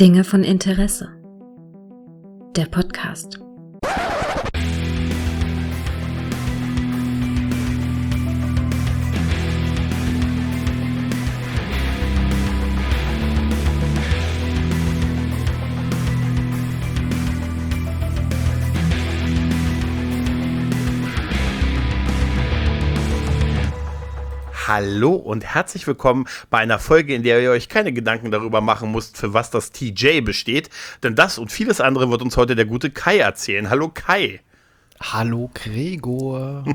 Dinge von Interesse. Der Podcast. Hallo und herzlich willkommen bei einer Folge, in der ihr euch keine Gedanken darüber machen müsst, für was das TJ besteht. Denn das und vieles andere wird uns heute der gute Kai erzählen. Hallo Kai. Hallo Gregor.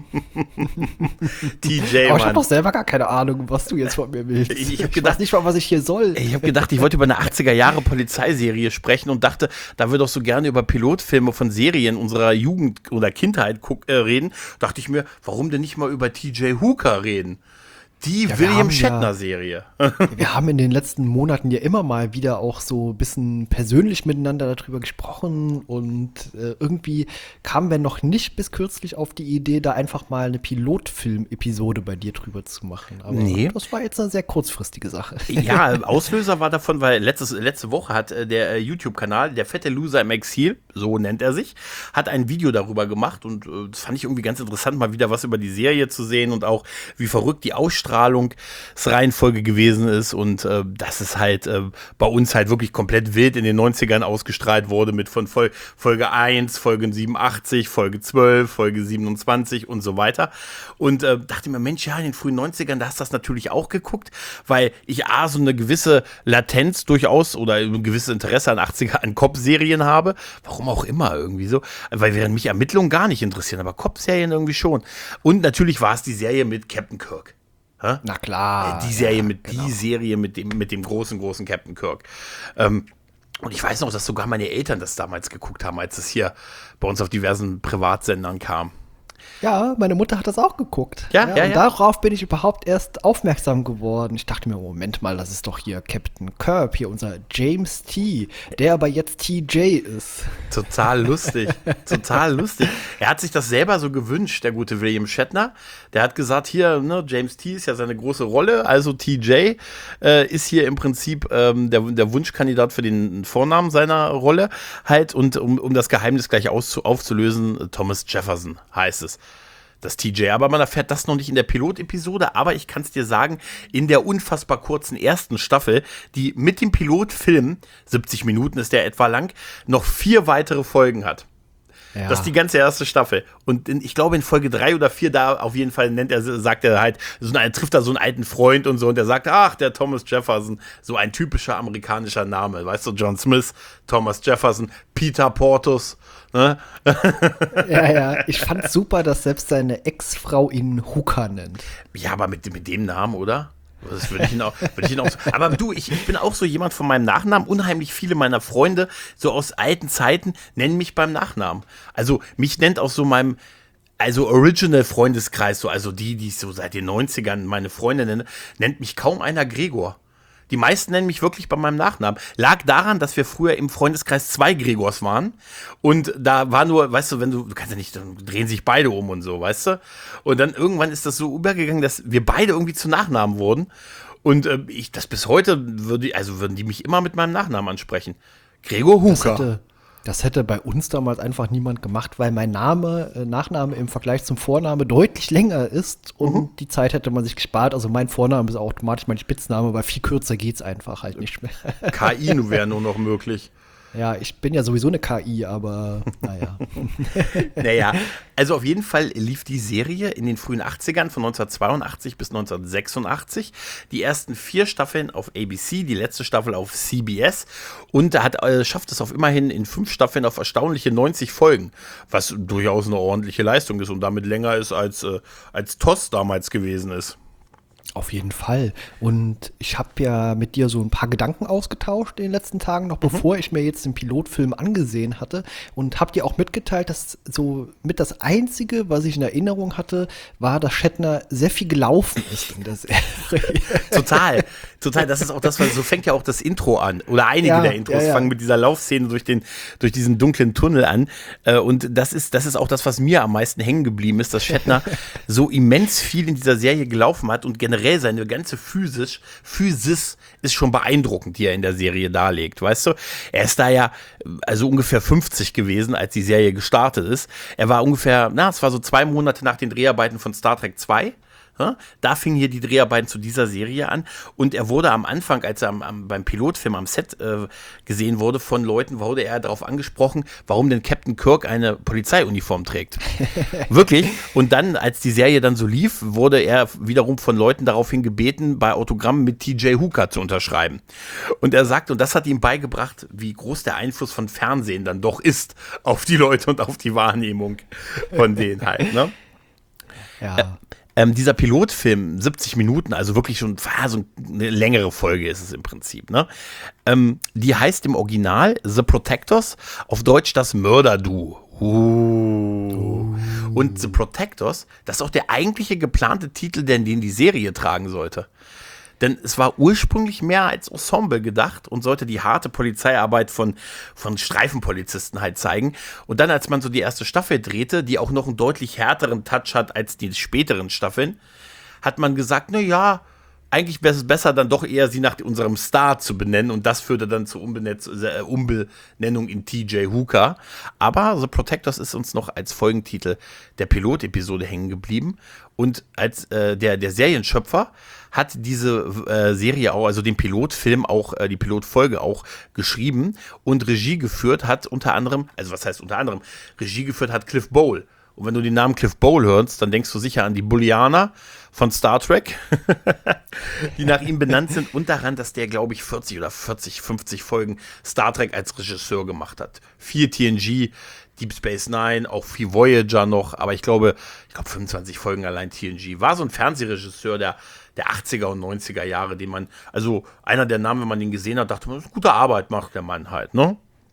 TJ, aber ich Mann. habe doch selber gar keine Ahnung, was du jetzt von mir willst. Ich weiß nicht mal, was ich hier soll. Ich habe gedacht, ich wollte über eine 80er-Jahre-Polizeiserie sprechen und dachte, da wir doch so gerne über Pilotfilme von Serien unserer Jugend oder Kindheit reden, dachte ich mir, warum denn nicht mal über TJ Hooker reden? Die William Shatner-Serie. Wir haben in den letzten Monaten ja immer mal wieder auch so ein bisschen persönlich miteinander darüber gesprochen und irgendwie kamen wir noch nicht bis kürzlich auf die Idee, da einfach mal eine Pilotfilm-Episode bei dir drüber zu machen. Aber das war jetzt eine sehr kurzfristige Sache. Ja, Auslöser war davon, weil letzte Woche hat der YouTube-Kanal, der fette Loser im Exil, so nennt er sich, hat ein Video darüber gemacht und das fand ich irgendwie ganz interessant, mal wieder was über die Serie zu sehen und auch wie verrückt die Ausstrahlungsreihenfolge gewesen ist und dass es halt bei uns halt wirklich komplett wild in den 90ern ausgestrahlt wurde mit von Folge 1, Folge 87, Folge 12, Folge 27 und so weiter und dachte mir, Mensch, ja, in den frühen 90ern, da hast du das natürlich auch geguckt, weil ich so eine gewisse Latenz durchaus oder ein gewisses Interesse an 80er, an Cop-Serien habe, warum auch immer irgendwie so, weil während mich Ermittlungen gar nicht interessieren, aber Cop-Serien irgendwie schon und natürlich war es die Serie mit Captain Kirk. Ha? Na klar. Die Serie mit dem großen Captain Kirk. Und ich weiß noch, dass sogar meine Eltern das damals geguckt haben, als es hier bei uns auf diversen Privatsendern kam. Ja, meine Mutter hat das auch geguckt. Ja. Und darauf bin ich überhaupt erst aufmerksam geworden. Ich dachte mir, Moment mal, das ist doch hier Captain Kirk, hier unser James T., der aber jetzt TJ ist. Total lustig, total lustig. Er hat sich das selber so gewünscht, der gute William Shatner. Der hat gesagt, hier, ne, James T. ist ja seine große Rolle, also TJ ist hier im Prinzip der Wunschkandidat für den Vornamen seiner Rolle halt und um das Geheimnis gleich aufzulösen, Thomas Jefferson heißt es. Das TJ, aber man erfährt das noch nicht in der Pilotepisode, aber ich kann es dir sagen, in der unfassbar kurzen ersten Staffel, die mit dem Pilotfilm, 70 Minuten ist der etwa lang, noch 4 weitere Folgen hat. Ja. Das ist die ganze erste Staffel. Und ich glaube in Folge 3 oder 4 da auf jeden Fall sagt er halt, trifft er so einen alten Freund und so und der sagt, ach, der Thomas Jefferson, so ein typischer amerikanischer Name, weißt du, John Smith, Thomas Jefferson, Peter Portus, ne? Ja, ich fand super, dass selbst seine Ex-Frau ihn Hooker nennt. Ja, aber mit dem Namen, oder? Das würde ich ihn auch so. Aber du, ich bin auch so jemand von meinem Nachnamen. Unheimlich viele meiner Freunde, so aus alten Zeiten, nennen mich beim Nachnamen. Also mich nennt auch so Original-Freundeskreis, so, also die ich so seit den 90ern meine Freunde nenne, nennt mich kaum einer Gregor. Die meisten nennen mich wirklich bei meinem Nachnamen. Lag daran, dass wir früher im Freundeskreis 2 Gregors waren. Und da war nur, weißt du, du kannst ja nicht, dann drehen sich beide um und so, weißt du? Und dann irgendwann ist das so übergegangen, dass wir beide irgendwie zu Nachnamen wurden. Und das bis heute würden die mich immer mit meinem Nachnamen ansprechen. Gregor Hooker. Das hätte bei uns damals einfach niemand gemacht, weil mein Nachname im Vergleich zum Vorname deutlich länger ist und die Zeit hätte man sich gespart. Also mein Vorname ist automatisch mein Spitzname, weil viel kürzer geht's einfach halt nicht mehr. KI wäre nur noch möglich. Ja, ich bin ja sowieso eine KI, aber naja. Naja, also auf jeden Fall lief die Serie in den frühen 80ern von 1982 bis 1986. Die ersten 4 Staffeln auf ABC, die letzte Staffel auf CBS und schafft es auf immerhin in 5 Staffeln auf erstaunliche 90 Folgen, was durchaus eine ordentliche Leistung ist und damit länger ist als TOS damals gewesen ist. Auf jeden Fall. Und ich habe ja mit dir so ein paar Gedanken ausgetauscht in den letzten Tagen, noch bevor ich mir jetzt den Pilotfilm angesehen hatte. Und habe dir auch mitgeteilt, dass so mit das Einzige, was ich in Erinnerung hatte, war, dass Shatner sehr viel gelaufen ist in der Serie. Total. Das ist auch das, weil so fängt ja auch das Intro an. Oder einige der Intros fangen mit dieser Laufszene durch diesen dunklen Tunnel an. Und das ist auch das, was mir am meisten hängen geblieben ist, dass Shatner so immens viel in dieser Serie gelaufen hat und generell generell seine ganze Physis ist schon beeindruckend, die er in der Serie darlegt, weißt du? Er ist da ja also ungefähr 50 gewesen, als die Serie gestartet ist. Er war ungefähr, es war so 2 Monate nach den Dreharbeiten von Star Trek 2. Da fingen hier die Dreharbeiten zu dieser Serie an und er wurde am Anfang, als er beim Pilotfilm am Set gesehen wurde von Leuten, wurde er darauf angesprochen, warum denn Captain Kirk eine Polizeiuniform trägt. Wirklich. Und dann, als die Serie dann so lief, wurde er wiederum von Leuten daraufhin gebeten, bei Autogrammen mit TJ Hooker zu unterschreiben. Und er sagt, und das hat ihm beigebracht, wie groß der Einfluss von Fernsehen dann doch ist auf die Leute und auf die Wahrnehmung von denen halt, ne? Ja. Dieser Pilotfilm, 70 Minuten, also wirklich schon so eine längere Folge ist es im Prinzip, ne? Die heißt im Original The Protectors, auf Deutsch das Mörderduo. Und The Protectors, das ist auch der eigentliche geplante Titel, den die Serie tragen sollte. Denn es war ursprünglich mehr als Ensemble gedacht und sollte die harte Polizeiarbeit von Streifenpolizisten halt zeigen. Und dann, als man so die erste Staffel drehte, die auch noch einen deutlich härteren Touch hat als die späteren Staffeln, hat man gesagt, na ja, eigentlich wäre es besser, dann doch eher sie nach unserem Star zu benennen. Und das führte dann zur Umbenennung in TJ Hooker. Aber The Protectors ist uns noch als Folgentitel der Pilotepisode hängen geblieben. Und als der Serienschöpfer hat diese Serie auch, also den Pilotfilm auch, die Pilotfolge auch geschrieben und Regie geführt hat unter anderem, also was heißt unter anderem, Regie geführt hat Cliff Bole. Und wenn du den Namen Cliff Bole hörst, dann denkst du sicher an die Bullianer von Star Trek, die nach ihm benannt sind und daran, dass der, glaube ich, 50 Folgen Star Trek als Regisseur gemacht hat. 4 TNG, Deep Space Nine, auch viel Voyager noch, aber ich glaube 25 Folgen allein TNG. War so ein Fernsehregisseur der 80er und 90er Jahre, den man, also einer der Namen, wenn man den gesehen hat, dachte man, gute Arbeit macht der Mann halt, ne?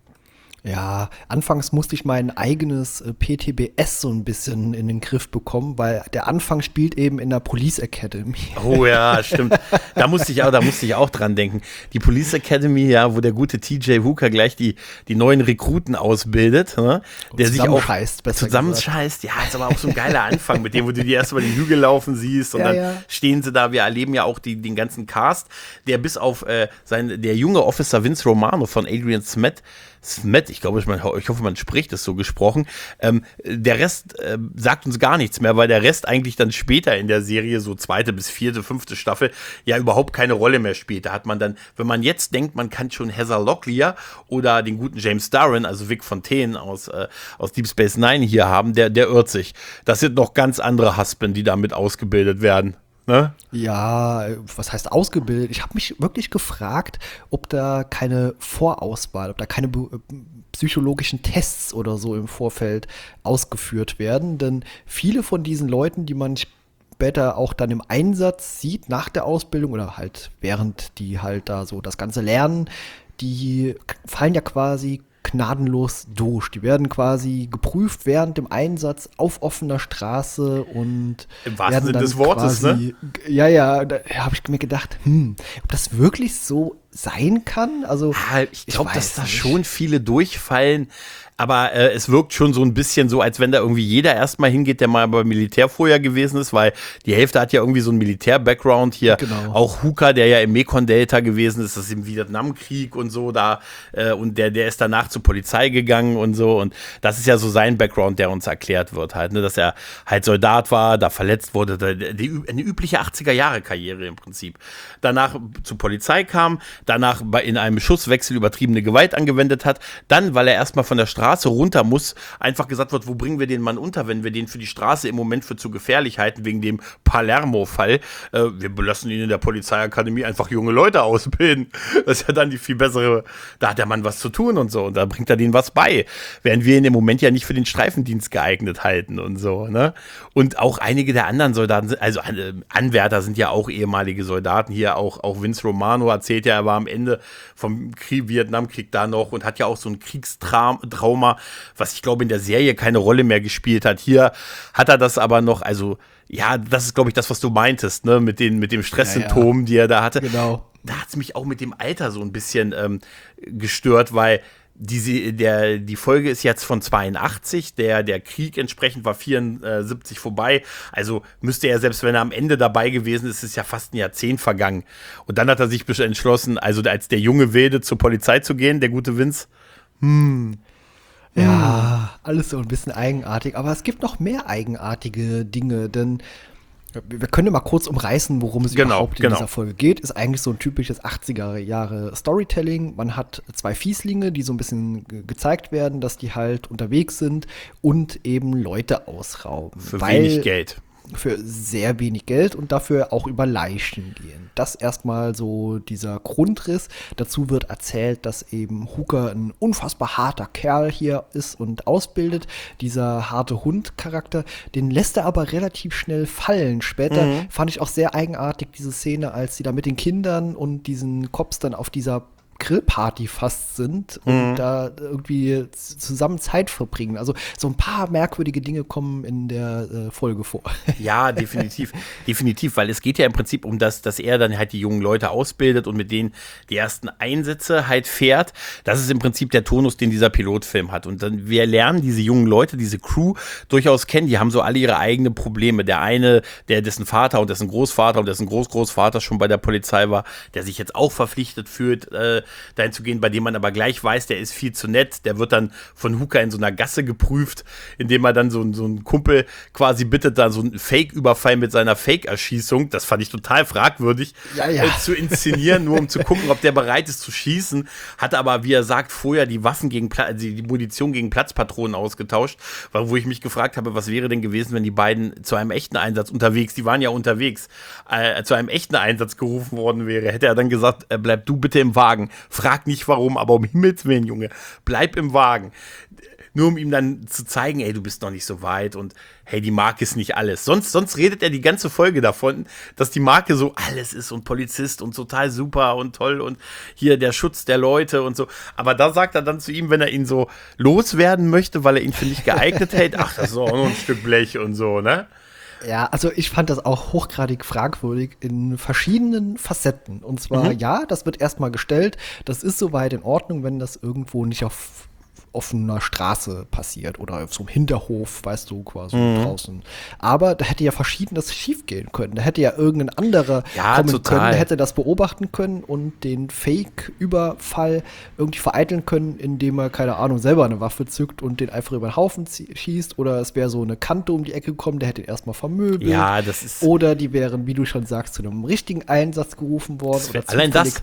Ja, anfangs musste ich mein eigenes PTBS so ein bisschen in den Griff bekommen, weil der Anfang spielt eben in der Police Academy. Oh ja, stimmt. Da musste ich auch dran denken. Die Police Academy, ja, wo der gute TJ Hooker gleich die neuen Rekruten ausbildet, ne? Der sich auch zusammenscheißt. Ja, ist aber auch so ein geiler Anfang mit dem, wo du die erst mal den Hügel laufen siehst und dann stehen sie da. Wir erleben ja auch den ganzen Cast, der bis auf der junge Officer Vince Romano von Adrian Smet, ich hoffe, man spricht es so gesprochen. Der Rest sagt uns gar nichts mehr, weil der Rest eigentlich dann später in der Serie, so 2. bis 4., 5. Staffel, ja überhaupt keine Rolle mehr spielt. Da hat man dann, wenn man jetzt denkt, man kann schon Heather Locklear oder den guten James Darren, also Vic Fontaine aus Deep Space Nine hier haben, der irrt sich. Das sind noch ganz andere Husband, die damit ausgebildet werden. Ne? Ja, was heißt ausgebildet? Ich habe mich wirklich gefragt, ob da keine Vorauswahl, ob da keine psychologischen Tests oder so im Vorfeld ausgeführt werden. Denn viele von diesen Leuten, die man später auch dann im Einsatz sieht, nach der Ausbildung oder halt während die halt da so das Ganze lernen, die fallen ja quasi gnadenlos durch. Die werden quasi geprüft während dem Einsatz auf offener Straße und im wahrsten Sinne des Wortes, quasi, ne? Ja, da habe ich mir gedacht, ob das wirklich so sein kann? Also ich glaube, dass da schon viele durchfallen. Aber es wirkt schon so ein bisschen so, als wenn da irgendwie jeder erstmal hingeht, der mal beim Militär vorher gewesen ist, weil die Hälfte hat ja irgendwie so einen Militär-Background hier. Genau. Auch Hooker, der ja im Mekong-Delta gewesen ist, das ist im Vietnamkrieg und so da. Und der ist danach zur Polizei gegangen und so. Und das ist ja so sein Background, der uns erklärt wird halt, ne? Dass er halt Soldat war, da verletzt wurde. Eine übliche 80er-Jahre-Karriere im Prinzip. Danach zur Polizei kam, danach in einem Schusswechsel übertriebene Gewalt angewendet hat. Dann, weil er erstmal von der Straße runter muss, einfach gesagt wird, wo bringen wir den Mann unter, wenn wir den für die Straße im Moment für zu gefährlich halten, wegen dem Palermo-Fall. Wir belassen ihn in der Polizeiakademie einfach junge Leute ausbilden. Das ist ja dann die viel bessere, da hat der Mann was zu tun und so und da bringt er denen was bei. Während wir ihn im Moment ja nicht für den Streifendienst geeignet halten und so, ne? Und auch einige der anderen Soldaten, also Anwärter sind ja auch ehemalige Soldaten hier, auch Vince Romano erzählt ja, er war am Ende vom Vietnamkrieg da noch und hat ja auch so ein Kriegstrauma, was ich glaube in der Serie keine Rolle mehr gespielt hat. Hier hat er das aber noch, also ja, das ist glaube ich das, was du meintest, ne, mit dem Stresssymptomen, die er da hatte. Genau. Da hat es mich auch mit dem Alter so ein bisschen gestört, weil die Folge ist jetzt von 82, der Krieg entsprechend war 74 vorbei, also müsste er, selbst wenn er am Ende dabei gewesen ist, ist ja fast ein Jahrzehnt vergangen. Und dann hat er sich entschlossen, also als der junge Wilde zur Polizei zu gehen, der gute Vince. Ja, alles so ein bisschen eigenartig, aber es gibt noch mehr eigenartige Dinge, denn wir können ja mal kurz umreißen, worum es überhaupt in dieser Folge geht. Ist eigentlich so ein typisches 80er-Jahre Storytelling. Man hat 2 Fieslinge, die so ein bisschen gezeigt werden, dass die halt unterwegs sind und eben Leute ausrauben. Für wenig Geld. Für sehr wenig Geld und dafür auch über Leichen gehen. Das erstmal so dieser Grundriss. Dazu wird erzählt, dass eben Hooker ein unfassbar harter Kerl hier ist und ausbildet. Dieser harte Hund-Charakter, den lässt er aber relativ schnell fallen. Später fand ich auch sehr eigenartig diese Szene, als sie da mit den Kindern und diesen Cops dann auf dieser Grillparty fast sind und da irgendwie zusammen Zeit verbringen. Also so ein paar merkwürdige Dinge kommen in der Folge vor. Ja, definitiv, weil es geht ja im Prinzip um das, dass er dann halt die jungen Leute ausbildet und mit denen die ersten Einsätze halt fährt. Das ist im Prinzip der Tonus, den dieser Pilotfilm hat. Und dann, wir lernen diese jungen Leute, diese Crew durchaus kennen. Die haben so alle ihre eigenen Probleme. Der eine, dessen Vater und dessen Großvater und dessen Großgroßvater schon bei der Polizei war, der sich jetzt auch verpflichtet fühlt, dahin zu gehen, bei dem man aber gleich weiß, der ist viel zu nett, der wird dann von Hooker in so einer Gasse geprüft, indem er dann so einen Kumpel quasi bittet, da so einen Fake-Überfall mit seiner Fake-Erschießung, das fand ich total fragwürdig, zu inszenieren, nur um zu gucken, ob der bereit ist zu schießen, hat aber, wie er sagt, vorher die Waffen die Munition gegen Platzpatronen ausgetauscht, wo ich mich gefragt habe, was wäre denn gewesen, wenn die beiden zu einem echten Einsatz unterwegs, die waren ja unterwegs, zu einem echten Einsatz gerufen worden wäre, hätte er dann gesagt, bleib du bitte im Wagen. Frag nicht warum, aber um Himmels Willen, Junge, bleib im Wagen. Nur um ihm dann zu zeigen, ey, du bist noch nicht so weit und hey, die Marke ist nicht alles. Sonst redet er die ganze Folge davon, dass die Marke so alles ist und Polizist und total super und toll und hier der Schutz der Leute und so. Aber da sagt er dann zu ihm, wenn er ihn so loswerden möchte, weil er ihn für nicht geeignet hält, ach, das ist auch nur ein Stück Blech und so, ne? Ja, also ich fand das auch hochgradig fragwürdig in verschiedenen Facetten. Und zwar, ja, das wird erstmal gestellt, das ist soweit in Ordnung, wenn das irgendwo nicht auf offener Straße passiert oder auf so einem Hinterhof, weißt du, quasi draußen. Aber da hätte ja Verschiedenes schief gehen können. Da hätte ja irgendein anderer kommen können, der hätte das beobachten können und den Fake-Überfall irgendwie vereiteln können, indem er, keine Ahnung, selber eine Waffe zückt und den einfach über den Haufen schießt. Oder es wäre so eine Kante um die Ecke gekommen, der hätte ihn erstmal vermöbelt. Ja, das ist. Oder die wären, wie du schon sagst, zu einem richtigen Einsatz gerufen worden. Oder allein das.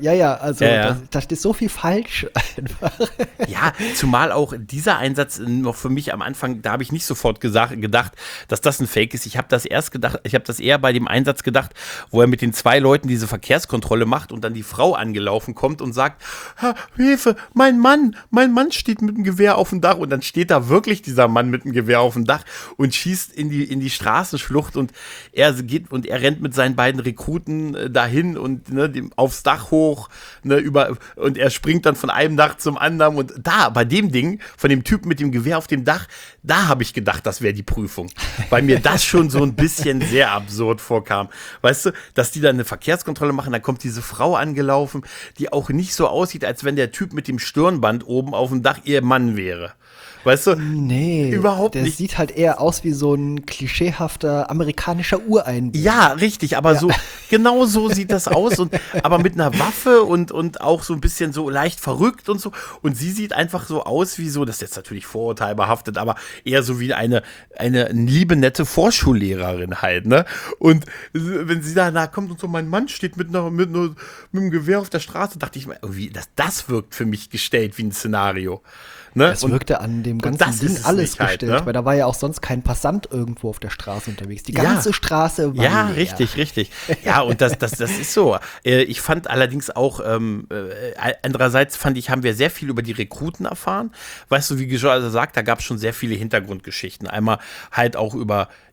Da steht so viel falsch einfach. Ja, zumal auch dieser Einsatz noch für mich am Anfang, da habe ich nicht sofort gedacht, dass das ein Fake ist. Ich habe das eher bei dem Einsatz gedacht, wo er mit den 2 Leuten diese Verkehrskontrolle macht und dann die Frau angelaufen kommt und sagt, Hilfe, mein Mann steht mit dem Gewehr auf dem Dach und dann steht da wirklich dieser Mann mit dem Gewehr auf dem Dach und schießt in die Straßenschlucht und er rennt mit seinen beiden Rekruten dahin und aufs Dach hoch, und er springt dann von einem Dach zum anderen und da, bei dem Ding, von dem Typen mit dem Gewehr auf dem Dach, da habe ich gedacht, das wäre die Prüfung. Weil mir das schon so ein bisschen sehr absurd vorkam. Weißt du, dass die dann eine Verkehrskontrolle machen, dann kommt diese Frau angelaufen, die auch nicht so aussieht, als wenn der Typ mit dem Stirnband oben auf dem Dach ihr Mann wäre. Weißt du? Nee, überhaupt nicht. Der sieht halt eher aus wie so ein klischeehafter amerikanischer Ureinwohner. Ja, richtig, aber so, genau so sieht das aus, aber mit einer Waffe und auch so ein bisschen so leicht verrückt und so. Und sie sieht einfach so aus wie so, das ist jetzt natürlich vorurteilbehaftet, aber eher so wie eine liebe, nette Vorschullehrerin halt, ne? Und wenn sie da kommt und so, mein Mann steht mit einem Gewehr auf der Straße, dachte ich mir, irgendwie, das wirkt für mich gestellt wie ein Szenario. Ne? Es wirkte an dem ganzen Ding alles gestellt, halt, ne? Weil da war ja auch sonst kein Passant irgendwo auf der Straße unterwegs. Die ganze Straße war leer. Richtig. Ja, und das ist so. Ich fand allerdings auch, andererseits haben wir sehr viel über die Rekruten erfahren. Weißt du, wie Joel sagt, da gab es schon sehr viele Hintergrundgeschichten. Einmal halt auch über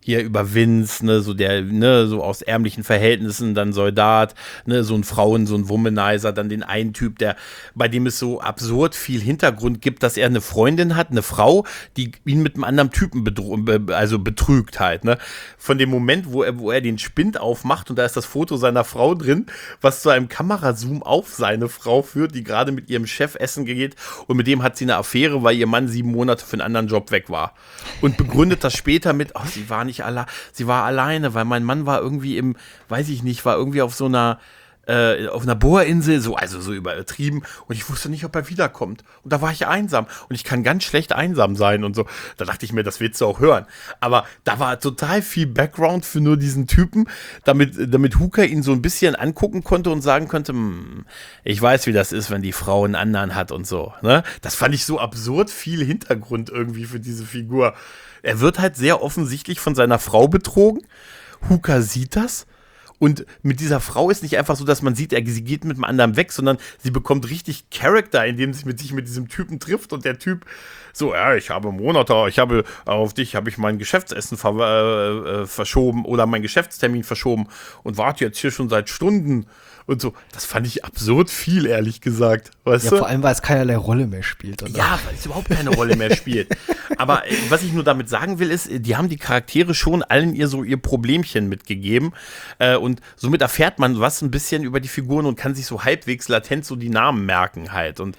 hier über Vince, ne, so der, ne, so aus ärmlichen Verhältnissen, dann Soldat, ne, so ein so ein Womanizer, dann den einen Typ, bei dem es so absurd viel Hintergrund gibt, dass er eine Freundin hat, eine Frau, die ihn mit einem anderen Typen betrügt halt, ne. Von dem Moment, wo er den Spind aufmacht und da ist das Foto seiner Frau drin, was zu einem Kamerazoom auf seine Frau führt, die gerade mit ihrem Chef essen geht und mit dem hat sie eine Affäre, weil ihr Mann 7 Monate für einen anderen Job weg war. Und begründet das später mit, sie war alleine, weil mein Mann war irgendwie war irgendwie auf so einer Bohrinsel, so übertrieben und ich wusste nicht, ob er wiederkommt. Und da war ich einsam und ich kann ganz schlecht einsam sein und so. Da dachte ich mir, das willst du auch hören. Aber da war total viel Background für nur diesen Typen, damit Hooker ihn so ein bisschen angucken konnte und sagen konnte, ich weiß, wie das ist, wenn die Frau einen anderen hat und so. Ne? Das fand ich so absurd viel Hintergrund irgendwie für diese Figur. Er wird halt sehr offensichtlich von seiner Frau betrogen. Hooker sieht das. Und mit dieser Frau ist nicht einfach so, dass man sieht, sie geht mit einem anderen weg, sondern sie bekommt richtig Charakter, indem sie sich mit diesem Typen trifft und der Typ so, ich habe auf dich habe ich mein Geschäftsessen verschoben oder meinen Geschäftstermin verschoben und warte jetzt hier schon seit Stunden und so. Das fand ich absurd viel, ehrlich gesagt. Weißt du? Vor allem, weil es keinerlei Rolle mehr spielt. Oder? Ja, weil es überhaupt keine Rolle mehr spielt. Aber was ich nur damit sagen will, ist, die haben die Charaktere schon allen ihr Problemchen mitgegeben. Und somit erfährt man was ein bisschen über die Figuren und kann sich so halbwegs latent so die Namen merken halt. Und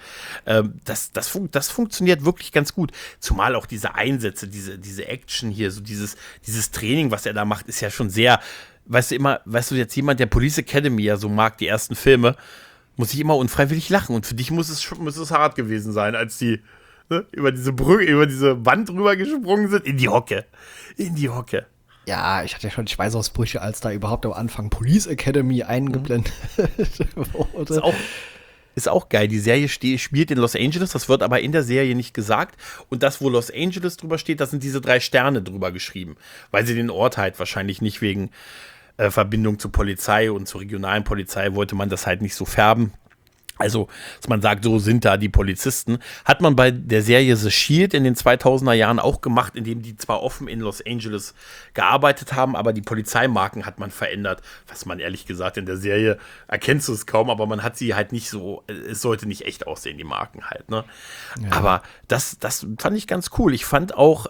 das funktioniert wirklich ganz gut. Zumal auch diese Einsätze, diese Action hier, so dieses Training, was er da macht, ist ja schon sehr, weißt du, jetzt jemand, der Police Academy ja so mag, die ersten Filme, muss ich immer unfreiwillig lachen. Und für dich muss es hart gewesen sein, als die über diese Brücke, über diese Wand rüber gesprungen sind, in die Hocke. Ja, ich hatte ja schon Schweißausbrüche, als da überhaupt am Anfang Police Academy eingeblendet wurde. Ist auch geil. Die Serie spielt in Los Angeles, das wird aber in der Serie nicht gesagt. Und das, wo Los Angeles drüber steht, da sind diese 3 Sterne drüber geschrieben. Weil sie den Ort halt wahrscheinlich nicht wegen Verbindung zur Polizei und zur regionalen Polizei wollte man das halt nicht so färben. Also, dass man sagt, so sind da die Polizisten. Hat man bei der Serie The Shield in den 2000er Jahren auch gemacht, indem die zwar offen in Los Angeles gearbeitet haben, aber die Polizeimarken hat man verändert. Was man ehrlich gesagt in der Serie erkennst du es kaum, aber man hat sie halt nicht so, es sollte nicht echt aussehen, die Marken halt, ne? Ja. Aber das fand ich ganz cool. Ich fand auch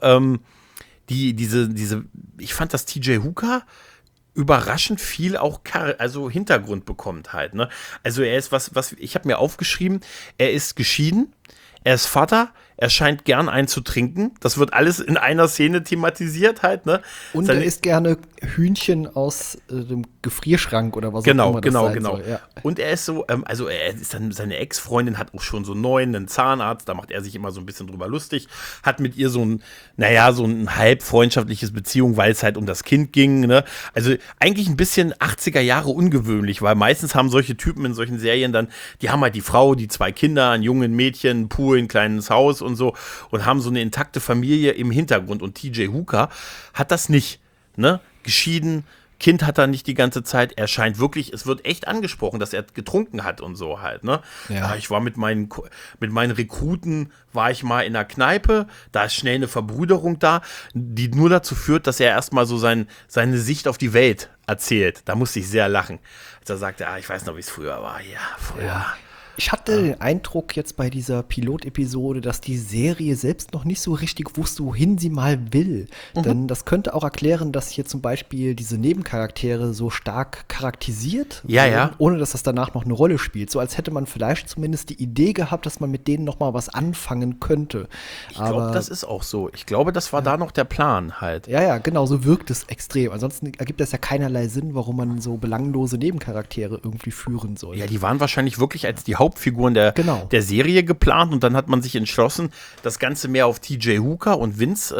ich fand, dass TJ Hooker überraschend viel auch Hintergrund bekommt halt, ne? Also er ist ich habe mir aufgeschrieben, er ist geschieden, er ist Vater, er scheint gern einzutrinken. Das wird alles in einer Szene thematisiert halt, ne? Und er isst gerne Hühnchen aus dem Gefrierschrank oder was auch immer das sein soll. Ja. Und er ist so, er ist dann, seine Ex-Freundin hat auch schon so einen Zahnarzt, da macht er sich immer so ein bisschen drüber lustig, hat mit ihr so ein halb freundschaftliches Beziehung, weil es halt um das Kind ging, ne? Also eigentlich ein bisschen 80er Jahre ungewöhnlich, weil meistens haben solche Typen in solchen Serien dann, die haben halt die Frau, die 2 Kinder, ein Jungen, ein Mädchen, ein Pool, ein kleines Haus und so und haben so eine intakte Familie im Hintergrund und TJ Hooker hat das nicht, ne? Geschieden, Kind hat er nicht die ganze Zeit, er scheint wirklich, es wird echt angesprochen, dass er getrunken hat und so halt, ne? Ja, ich war mit meinen Rekruten, war ich mal in der Kneipe, da ist schnell eine Verbrüderung da, die nur dazu führt, dass er erstmal so seine Sicht auf die Welt erzählt. Da musste ich sehr lachen, als er sagte, ich weiß noch, wie es früher war. Ja, früher. Ja. Ich hatte den Eindruck jetzt bei dieser Pilotepisode, dass die Serie selbst noch nicht so richtig wusste, wohin sie mal will. Denn das könnte auch erklären, dass hier zum Beispiel diese Nebencharaktere so stark charakterisiert wurden, ohne dass das danach noch eine Rolle spielt. So als hätte man vielleicht zumindest die Idee gehabt, dass man mit denen noch mal was anfangen könnte. Ich glaube, das ist auch so. Ich glaube, das war da noch der Plan halt. Ja, genau, so wirkt es extrem. Ansonsten ergibt das ja keinerlei Sinn, warum man so belanglose Nebencharaktere irgendwie führen soll. Ja, die waren wahrscheinlich wirklich als die Hauptfiguren der Serie geplant und dann hat man sich entschlossen, das Ganze mehr auf TJ Hooker und Vince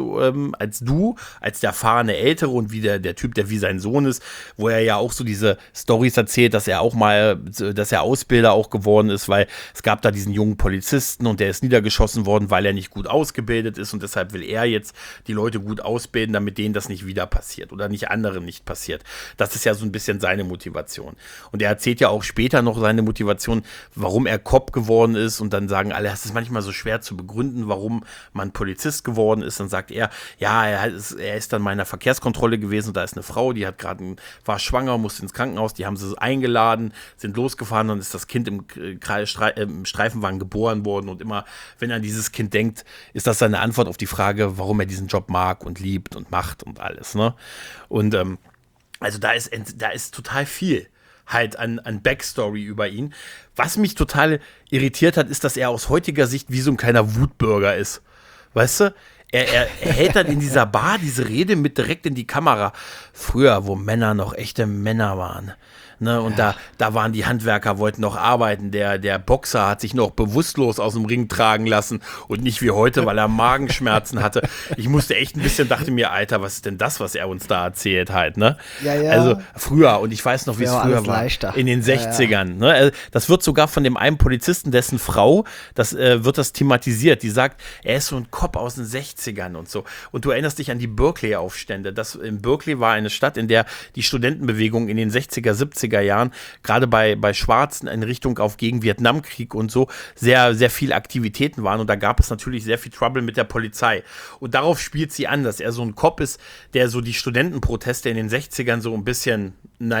als der erfahrene Ältere und wie der Typ, der wie sein Sohn ist, wo er ja auch so diese Storys erzählt, dass er Ausbilder auch geworden ist, weil es gab da diesen jungen Polizisten und der ist niedergeschossen worden, weil er nicht gut ausgebildet ist und deshalb will er jetzt die Leute gut ausbilden, damit denen das nicht wieder passiert oder nicht anderen nicht passiert. Das ist ja so ein bisschen seine Motivation. Und er erzählt ja auch später noch seine Motivation, warum er Cop geworden ist und dann sagen alle, es ist manchmal so schwer zu begründen, warum man Polizist geworden ist. Dann sagt er, ja, er ist dann mal in einer Verkehrskontrolle gewesen und da ist eine Frau, die war schwanger, musste ins Krankenhaus, die haben sie eingeladen, sind losgefahren, dann ist das Kind im Streifenwagen geboren worden und immer, wenn er an dieses Kind denkt, ist das seine Antwort auf die Frage, warum er diesen Job mag und liebt und macht und alles, ne? Und also da ist total viel halt an Backstory über ihn. Was mich total irritiert hat, ist, dass er aus heutiger Sicht wie so ein kleiner Wutbürger ist. Weißt du? Er hält dann in dieser Bar diese Rede mit direkt in die Kamera. Früher, wo Männer noch echte Männer waren. Ne, und da waren die Handwerker, wollten noch arbeiten. Der Boxer hat sich noch bewusstlos aus dem Ring tragen lassen und nicht wie heute, weil er Magenschmerzen hatte. Ich musste echt ein bisschen, dachte mir, Alter, was ist denn das, was er uns da erzählt halt, ne? Ja, ja. Also früher, und ich weiß noch, wie es früher war, leichter. in den 60ern. Ne? Das wird sogar von dem einen Polizisten, dessen Frau, wird das thematisiert. Die sagt, er ist so ein Cop aus den 60ern und so. Und du erinnerst dich an die Berkeley-Aufstände. In Berkeley war eine Stadt, in der die Studentenbewegung in den 60er, 70er Jahren, gerade bei Schwarzen in Richtung auf gegen Vietnamkrieg und so, sehr, sehr viele Aktivitäten waren und da gab es natürlich sehr viel Trouble mit der Polizei. Und darauf spielt sie an, dass er so ein Cop ist, der so die Studentenproteste in den 60ern so ein bisschen,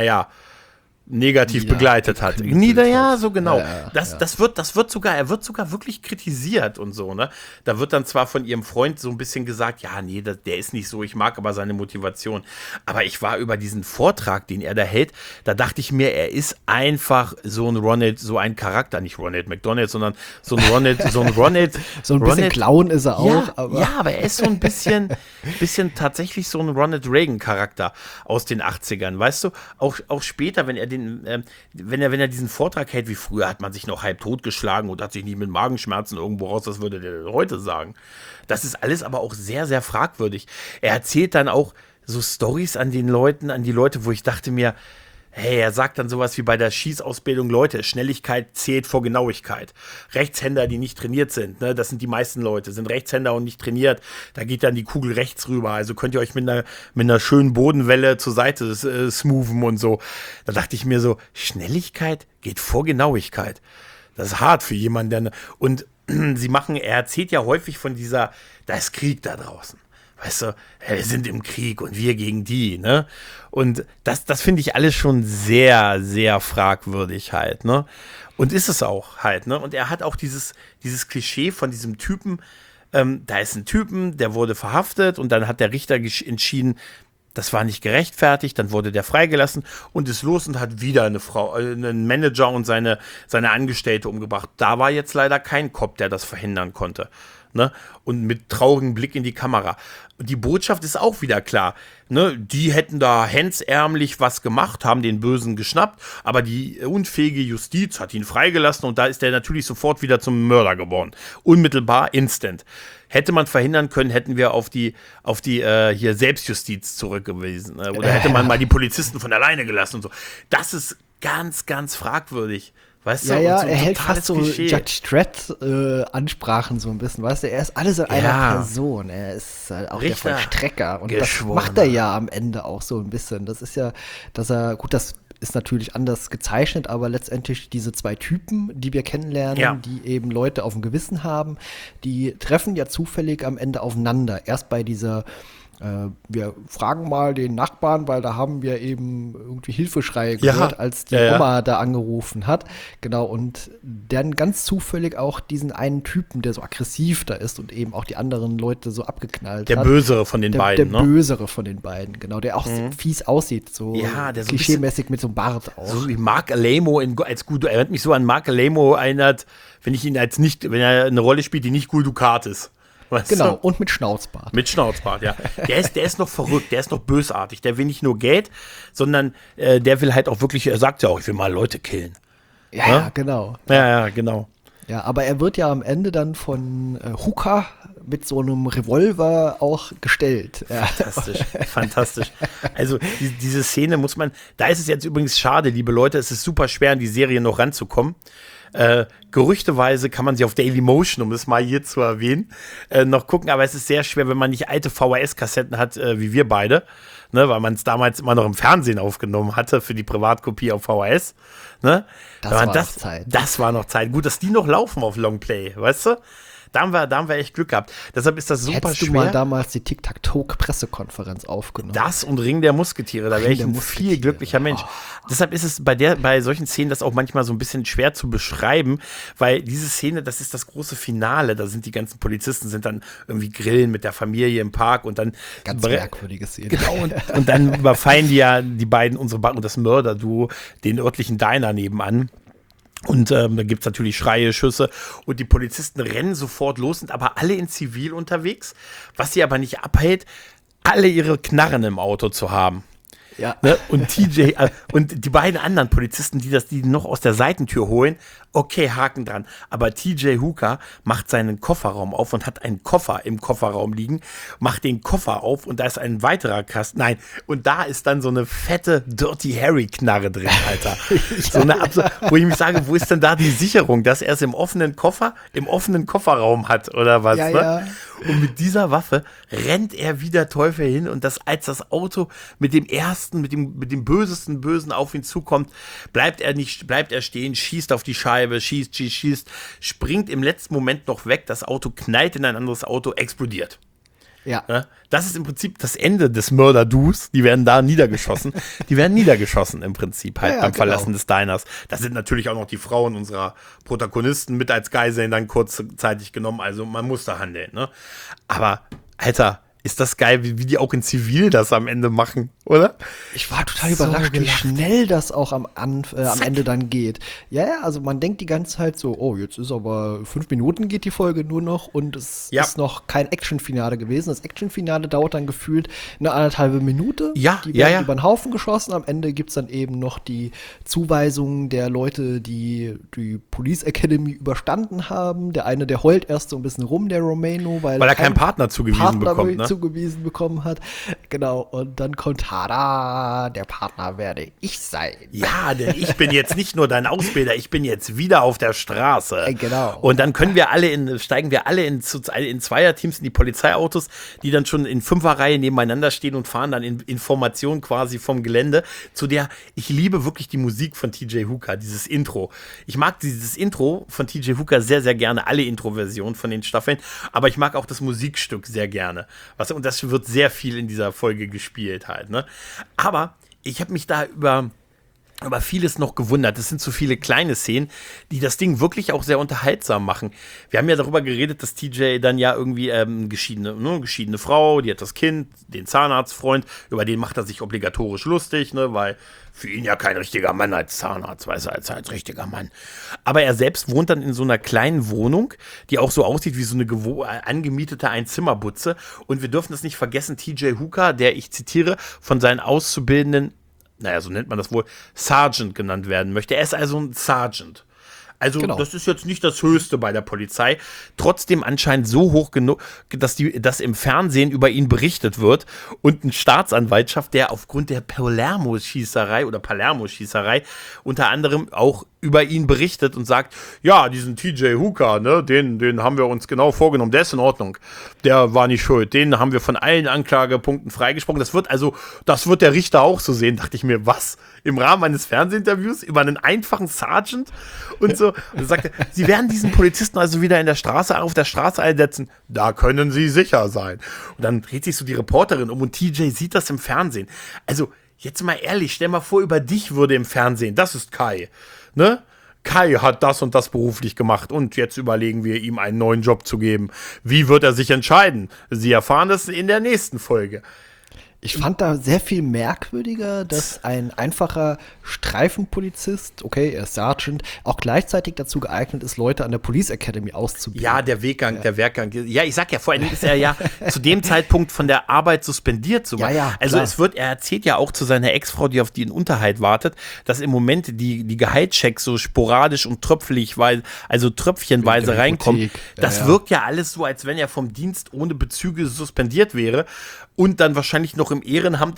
negativ begleitet hat. Ja, so genau. Er wird sogar wirklich kritisiert und so, ne? Da wird dann zwar von ihrem Freund so ein bisschen gesagt, ja, nee, der ist nicht so, ich mag aber seine Motivation. Aber ich war über diesen Vortrag, den er da hält, da dachte ich mir, er ist einfach so ein Charakter, nicht Ronald McDonald, sondern so ein Ronald. So ein bisschen Clown ist er auch. Aber er ist so ein bisschen tatsächlich so ein Ronald Reagan-Charakter aus den 80ern, weißt du? Auch später, wenn er wenn er diesen Vortrag hält, wie früher hat man sich noch halb totgeschlagen und hat sich nicht mit Magenschmerzen irgendwo raus, das würde der heute sagen. Das ist alles aber auch sehr, sehr fragwürdig. Er erzählt dann auch so Storys an die Leute, wo ich dachte mir, hey, er sagt dann sowas wie bei der Schießausbildung, Leute, Schnelligkeit zählt vor Genauigkeit. Rechtshänder, die nicht trainiert sind, ne, das sind die meisten Leute, sind Rechtshänder und nicht trainiert, da geht dann die Kugel rechts rüber, also könnt ihr euch mit einer schönen Bodenwelle zur Seite smoothen und so. Da dachte ich mir so, Schnelligkeit geht vor Genauigkeit. Das ist hart für jemanden, und er erzählt ja häufig von da ist Krieg da draußen. Weißt du, wir sind im Krieg und wir gegen die, ne? Und das finde ich alles schon sehr, sehr fragwürdig halt, ne? Und ist es auch halt, ne? Und er hat auch dieses Klischee von diesem Typen, da ist ein Typen, der wurde verhaftet und dann hat der Richter entschieden, das war nicht gerechtfertigt, dann wurde der freigelassen und ist los und hat wieder eine Frau, einen Manager und seine Angestellte umgebracht. Da war jetzt leider kein Cop, der das verhindern konnte. Ne? Und mit traurigem Blick in die Kamera. Und die Botschaft ist auch wieder klar. Ne? Die hätten da hemdsärmlich was gemacht, haben den Bösen geschnappt, aber die unfähige Justiz hat ihn freigelassen und da ist er natürlich sofort wieder zum Mörder geworden. Unmittelbar, instant. Hätte man verhindern können, hätten wir auf die hier Selbstjustiz zurückgewiesen. Oder hätte man mal die Polizisten von alleine gelassen und so. Das ist ganz, ganz fragwürdig. Weißt du? Ja, so er hält fast so Klischee. Judge Dredd-Ansprachen so ein bisschen, weißt du? Er ist alles in einer Person. Er ist halt auch der Vollstrecker. Und das macht er ja am Ende auch so ein bisschen. Das ist ja, das ist natürlich anders gezeichnet, aber letztendlich diese zwei Typen, die wir kennenlernen, die eben Leute auf dem Gewissen haben, die treffen ja zufällig am Ende aufeinander. Erst bei dieser wir fragen mal den Nachbarn, weil da haben wir eben irgendwie Hilfeschreie gehört, als die Oma da angerufen hat. Genau, und dann ganz zufällig auch diesen einen Typen, der so aggressiv da ist und eben auch die anderen Leute so abgeknallt hat. Der Bösere von den beiden, Der Bösere von den beiden, genau, der auch so fies aussieht, so der so klischeemäßig mit so einem Bart auch. So wie Mark Alamo als Gul Dukat, erinnert mich so an Mark Alamo erinnert, wenn er eine Rolle spielt, die nicht Gul Dukat ist. Weißt genau, du? und mit Schnauzbart. Mit Schnauzbart, ja. Der ist noch verrückt, der ist noch bösartig. Der will nicht nur Geld, sondern der will halt auch wirklich, er sagt ja auch, ich will mal Leute killen. Ja, genau. Ja, genau. Ja, aber er wird ja am Ende dann von Hooker mit so einem Revolver auch gestellt. Ja. Fantastisch. Also diese Szene da ist es jetzt übrigens schade, liebe Leute, es ist super schwer, an die Serie noch ranzukommen. Gerüchteweise kann man sie auf Dailymotion, um es mal hier zu erwähnen, noch gucken, aber es ist sehr schwer, wenn man nicht alte VHS-Kassetten hat, wie wir beide, ne, weil man es damals immer noch im Fernsehen aufgenommen hatte für die Privatkopie auf VHS. Ne? Das war noch Zeit. Das war noch Zeit. Gut, dass die noch laufen auf Longplay, weißt du? Da haben wir echt Glück gehabt. Deshalb ist das super schwer. Hättest du mal damals die Tic-Tac-Toe-Pressekonferenz aufgenommen? Das und Ring der Musketiere, da wäre ich ein viel glücklicher Mensch. Deshalb ist es bei solchen Szenen das auch manchmal so ein bisschen schwer zu beschreiben, weil diese Szene, das ist das große Finale. Da sind die ganzen Polizisten, sind dann irgendwie grillen mit der Familie im Park und dann ganz merkwürdige Szene. Genau, und dann überfallen die ja die beiden, und das Mörderduo, den örtlichen Diner nebenan. Und da gibt's natürlich Schreie, Schüsse und die Polizisten rennen sofort los, sind aber alle in Zivil unterwegs, was sie aber nicht abhält, alle ihre Knarren im Auto zu haben. Ja. Ne? Und TJ und die beiden anderen Polizisten, die noch aus der Seitentür holen, okay, Haken dran. Aber TJ Hooker macht seinen Kofferraum auf und hat einen Koffer im Kofferraum liegen, macht den Koffer auf und da ist ein weiterer Kasten. Nein, und da ist dann so eine fette Dirty Harry Knarre drin, Alter. So eine wo ich mich sage, wo ist denn da die Sicherung, dass er es im offenen Kofferraum hat oder was? Ja, ne? ja. Und mit dieser Waffe rennt er wie der Teufel hin und als das Auto mit dem mit dem bösesten Bösen auf ihn zukommt, bleibt er stehen, schießt auf die Scheibe, schießt, springt im letzten Moment noch weg, das Auto knallt in ein anderes Auto, explodiert. Ja. Das ist im Prinzip das Ende des Mörder-Dus. Die werden da niedergeschossen. Im Prinzip halt beim Verlassen des Diners. Da sind natürlich auch noch die Frauen unserer Protagonisten mit als Geiseln dann kurzzeitig genommen. Also man muss da handeln. Ne? Aber, Alter, ist das geil, wie die auch in Zivil das am Ende machen, oder? Ich war total überrascht, wie schnell das auch am Ende dann geht. Ja, also man denkt die ganze Zeit so, oh, jetzt ist aber 5 Minuten geht die Folge nur noch und es ist noch kein Actionfinale gewesen. Das Actionfinale dauert dann gefühlt eine 1,5 Minute. Ja, die werden über den Haufen geschossen. Am Ende gibt's dann eben noch die Zuweisung der Leute, die die Police Academy überstanden haben. Der eine, der heult erst so ein bisschen rum, der Romano, weil er keinen Partner zugewiesen bekommt, ne? zugewiesen bekommen hat. Genau, und dann kommt tada, der Partner werde ich sein. Ja, denn ich bin jetzt nicht nur dein Ausbilder, ich bin jetzt wieder auf der Straße. Genau. Und dann steigen wir alle in Zweierteams in die Polizeiautos, die dann schon in 5er-Reihe nebeneinander stehen und fahren dann in Formation quasi vom Gelände, ich liebe wirklich die Musik von TJ Hooker, dieses Intro. Ich mag dieses Intro von TJ Hooker sehr, sehr gerne, alle Intro-Versionen von den Staffeln, aber ich mag auch das Musikstück sehr gerne. Und das wird sehr viel in dieser Folge gespielt halt, ne? Aber ich habe mich da über vieles noch gewundert. Es sind so viele kleine Szenen, die das Ding wirklich auch sehr unterhaltsam machen. Wir haben ja darüber geredet, dass TJ dann ja irgendwie geschiedene Frau, die hat das Kind, den Zahnarztfreund, über den macht er sich obligatorisch lustig, ne, weil für ihn ja kein richtiger Mann als Zahnarzt, weiß er, als richtiger Mann. Aber er selbst wohnt dann in so einer kleinen Wohnung, die auch so aussieht wie so eine angemietete Einzimmerbutze. Und wir dürfen das nicht vergessen, TJ Hooker, der, ich zitiere, von seinen Auszubildenden, so nennt man das wohl, Sergeant genannt werden möchte. Er ist also ein Sergeant. Also Das ist jetzt nicht das Höchste bei der Polizei. Trotzdem anscheinend so hoch genug, dass im Fernsehen über ihn berichtet wird und eine Staatsanwaltschaft, der aufgrund der Palermo-Schießerei unter anderem auch über ihn berichtet und sagt, ja, diesen TJ Hooker, ne, den haben wir uns genau vorgenommen, der ist in Ordnung, der war nicht schuld, den haben wir von allen Anklagepunkten freigesprochen, das wird der Richter auch so sehen, dachte ich mir, was? Im Rahmen eines Fernsehinterviews über einen einfachen Sergeant und so, und sagte, sie werden diesen Polizisten also wieder auf der Straße einsetzen, da können sie sicher sein. Und dann dreht sich so die Reporterin um und TJ sieht das im Fernsehen. Also, jetzt mal ehrlich, stell mal vor, über dich würde im Fernsehen, das ist Kai, ne? Kai hat das und das beruflich gemacht und jetzt überlegen wir, ihm einen neuen Job zu geben. Wie wird er sich entscheiden? Sie erfahren das in der nächsten Folge. Ich fand da sehr viel merkwürdiger, dass ein einfacher Streifenpolizist, okay, er ist Sergeant, auch gleichzeitig dazu geeignet ist, Leute an der Police Academy auszubilden. Ja, der Werkgang. Ja, ich sag ja, vor allem ist er ja zu dem Zeitpunkt von der Arbeit suspendiert. So. Ja, also er erzählt ja auch zu seiner Ex-Frau, die auf den Unterhalt wartet, dass im Moment die Gehaltschecks so sporadisch und tröpfchenweise reinkommen. Das wirkt ja alles so, als wenn er vom Dienst ohne Bezüge suspendiert wäre. und dann wahrscheinlich noch im Ehrenamt,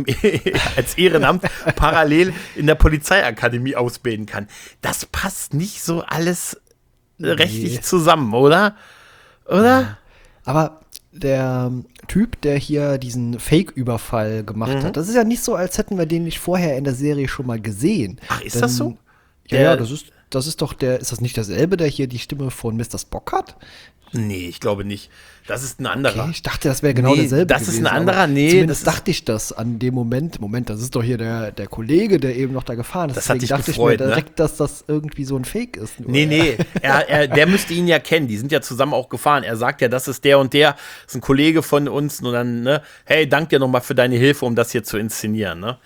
als Ehrenamt parallel in der Polizeiakademie ausbilden kann. Das passt nicht so alles rechtlich zusammen, oder? Oder? Ja. Aber der Typ, der hier diesen Fake-Überfall gemacht hat, das ist ja nicht so, als hätten wir den nicht vorher in der Serie schon mal gesehen. Ach, ist das so? Ja, das ist doch ist das nicht derselbe, der hier die Stimme von Mr. Spock hat? Nee, ich glaube nicht. Das ist ein anderer. Okay, ich dachte, das wäre genau derselbe das gewesen. ist ein anderer, nee. Zumindest dachte ich das an dem Moment. Moment, das ist doch hier der Kollege, der eben noch da gefahren ist. Das hat Deswegen dich dachte gefreut, ich mir direkt, dass das irgendwie so ein Fake ist. Nee. Der müsste ihn ja kennen. Die sind ja zusammen auch gefahren. Er sagt ja, das ist der und der, ist ein Kollege von uns. Und dann, ne, hey, dank dir nochmal für deine Hilfe, um das hier zu inszenieren. Ne?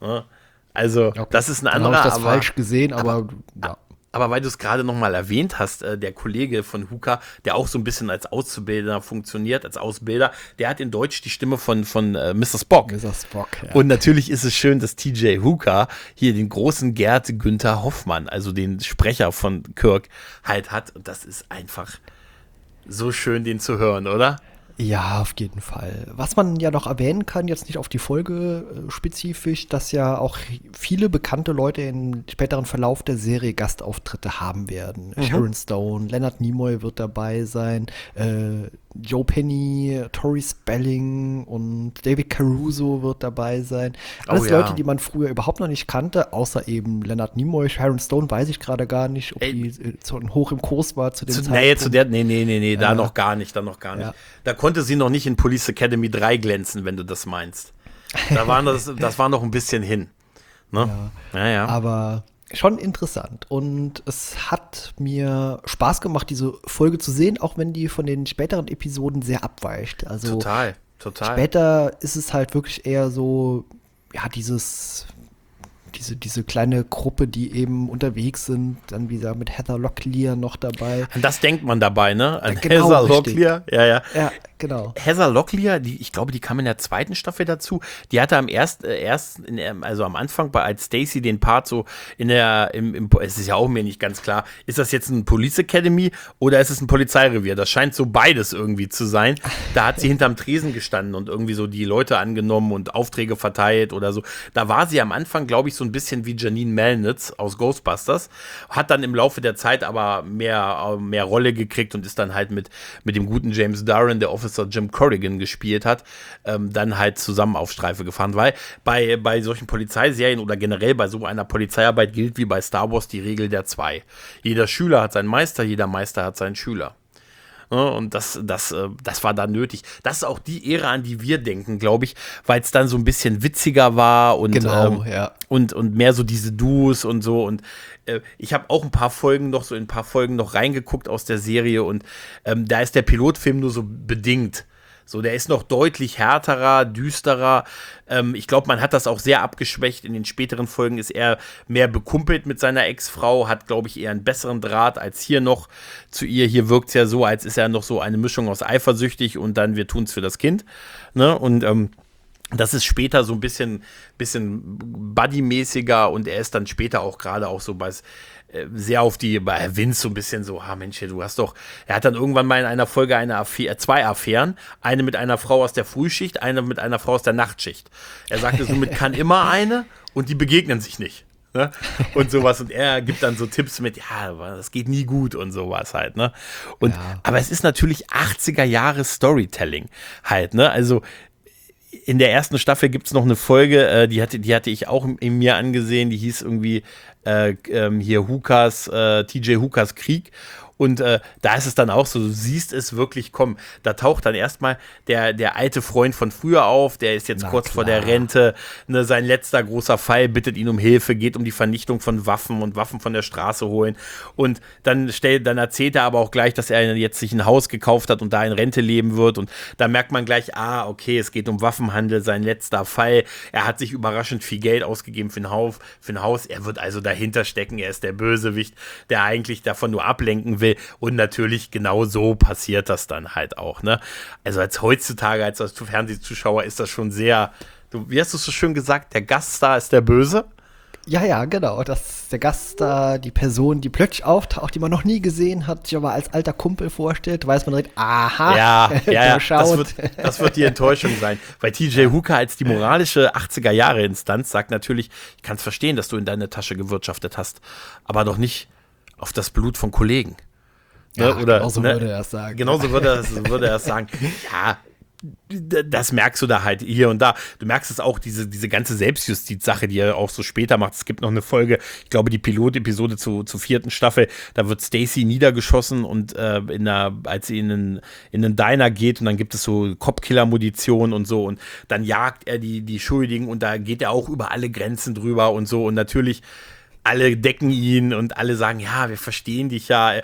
Also, okay. Das ist ein anderer. Dann habe ich das falsch gesehen, aber ja. Aber weil du es gerade nochmal erwähnt hast, der Kollege von Hooker, der auch so ein bisschen als Auszubildender funktioniert, als Ausbilder, der hat in Deutsch die Stimme von Mr. Spock. Mr. Spock, ja. Und natürlich ist es schön, dass TJ Hooker hier den großen Gerd Günther Hoffmann, also den Sprecher von Kirk, halt hat. Und das ist einfach so schön, den zu hören, oder? Ja, auf jeden Fall. Was man ja noch erwähnen kann, jetzt nicht auf die Folge spezifisch, dass ja auch viele bekannte Leute im späteren Verlauf der Serie Gastauftritte haben werden. Sharon Stone, Leonard Nimoy wird dabei sein, Joe Penny, Tori Spelling und David Caruso wird dabei sein. Alles Leute, die man früher überhaupt noch nicht kannte, außer eben Leonard Nimoy. Sharon Stone weiß ich gerade gar nicht, ob die hoch im Kurs war zu dem Zeitpunkt. Nee, da noch gar nicht. Ja. Da konnte sie noch nicht in Police Academy 3 glänzen, wenn du das meinst. Das war noch ein bisschen hin. Ne? Ja. Aber schon interessant. Und es hat mir Spaß gemacht, diese Folge zu sehen, auch wenn die von den späteren Episoden sehr abweicht. Also total. Später ist es halt wirklich eher so, ja, diese kleine Gruppe, die eben unterwegs sind, dann wieder mit Heather Locklear noch dabei. An das denkt man dabei, ne? An genau, Heather Locklear. Ja, genau. Heather Locklear, ich glaube, die kam in der zweiten Staffel dazu. Die hatte am Anfang als Stacy den Part so es ist ja auch mir nicht ganz klar, ist das jetzt ein Police Academy oder ist es ein Polizeirevier? Das scheint so beides irgendwie zu sein. Da hat sie hinterm Tresen gestanden und irgendwie so die Leute angenommen und Aufträge verteilt oder so. Da war sie am Anfang, glaube ich, so ein bisschen wie Janine Melnitz aus Ghostbusters, hat dann im Laufe der Zeit aber mehr Rolle gekriegt und ist dann halt mit dem guten James Darren, der Officer Jim Corrigan gespielt hat, dann halt zusammen auf Streife gefahren, weil bei solchen Polizeiserien oder generell bei so einer Polizeiarbeit gilt wie bei Star Wars die Regel der 2. Jeder Schüler hat seinen Meister, jeder Meister hat seinen Schüler. Und das war da nötig. Das ist auch die Ära, an die wir denken, glaube ich, weil es dann so ein bisschen witziger war und, und mehr so diese Duos und so. Und ich habe auch in ein paar Folgen noch reingeguckt aus der Serie und da ist der Pilotfilm nur so bedingt. So, der ist noch deutlich härterer, düsterer. Ich glaube, man hat das auch sehr abgeschwächt. In den späteren Folgen ist er mehr bekumpelt mit seiner Ex-Frau, hat, glaube ich, eher einen besseren Draht als hier noch zu ihr. Hier wirkt es ja so, als ist er noch so eine Mischung aus eifersüchtig und dann wir tun es für das Kind. Ne? Und das ist später so ein bisschen Buddy-mäßiger und er ist dann später auch gerade auch so sehr auf bei Vince so ein bisschen so, Mensch, er hat dann irgendwann mal in einer Folge zwei Affären, eine mit einer Frau aus der Frühschicht, eine mit einer Frau aus der Nachtschicht. Er sagte, somit kann immer eine und die begegnen sich nicht. Ne? Und sowas. Und er gibt dann so Tipps mit, das geht nie gut und sowas halt. Ne? Aber es ist natürlich 80er Jahre Storytelling halt. Ne? Also in der ersten Staffel gibt es noch eine Folge, die hatte ich auch in mir angesehen, die hieß irgendwie hier TJ Hookers Krieg. Und da ist es dann auch so, du siehst es wirklich kommen. Da taucht dann erstmal der alte Freund von früher auf, der ist jetzt kurz vor der Rente, ne, sein letzter großer Fall, bittet ihn um Hilfe, geht um die Vernichtung von Waffen und Waffen von der Straße holen. Und dann erzählt er aber auch gleich, dass er jetzt sich ein Haus gekauft hat und da in Rente leben wird. Und da merkt man gleich, okay, es geht um Waffenhandel, sein letzter Fall. Er hat sich überraschend viel Geld ausgegeben für ein Haus. Er wird also dahinter stecken, er ist der Bösewicht, der eigentlich davon nur ablenken will. Und natürlich genau so passiert das dann halt auch, ne? Also als Fernsehzuschauer ist das schon sehr, wie hast du es so schön gesagt, der Gaststar ist der Böse? Ja, genau. Dass der Gast da, die Person, die plötzlich auftaucht, die man noch nie gesehen hat, sich aber als alter Kumpel vorstellt, weiß man direkt, aha, ja, schaut. das wird die Enttäuschung sein. Weil TJ Hooker als die moralische 80er-Jahre-Instanz sagt natürlich, ich kann es verstehen, dass du in deine Tasche gewirtschaftet hast, aber doch nicht auf das Blut von Kollegen. Ja, Ne? Oder, genauso würde er es sagen. Genauso würde er es sagen. Ja, das merkst du da halt hier und da. Du merkst es auch, diese ganze Selbstjustiz-Sache, die er auch so später macht. Es gibt noch eine Folge, ich glaube, die Pilotepisode zur 4. Staffel, da wird Stacy niedergeschossen und als sie in einen Diner geht und dann gibt es so Cop-Killer-Munition und so und dann jagt er die Schuldigen und da geht er auch über alle Grenzen drüber und so und natürlich alle decken ihn und alle sagen, ja, wir verstehen dich ja.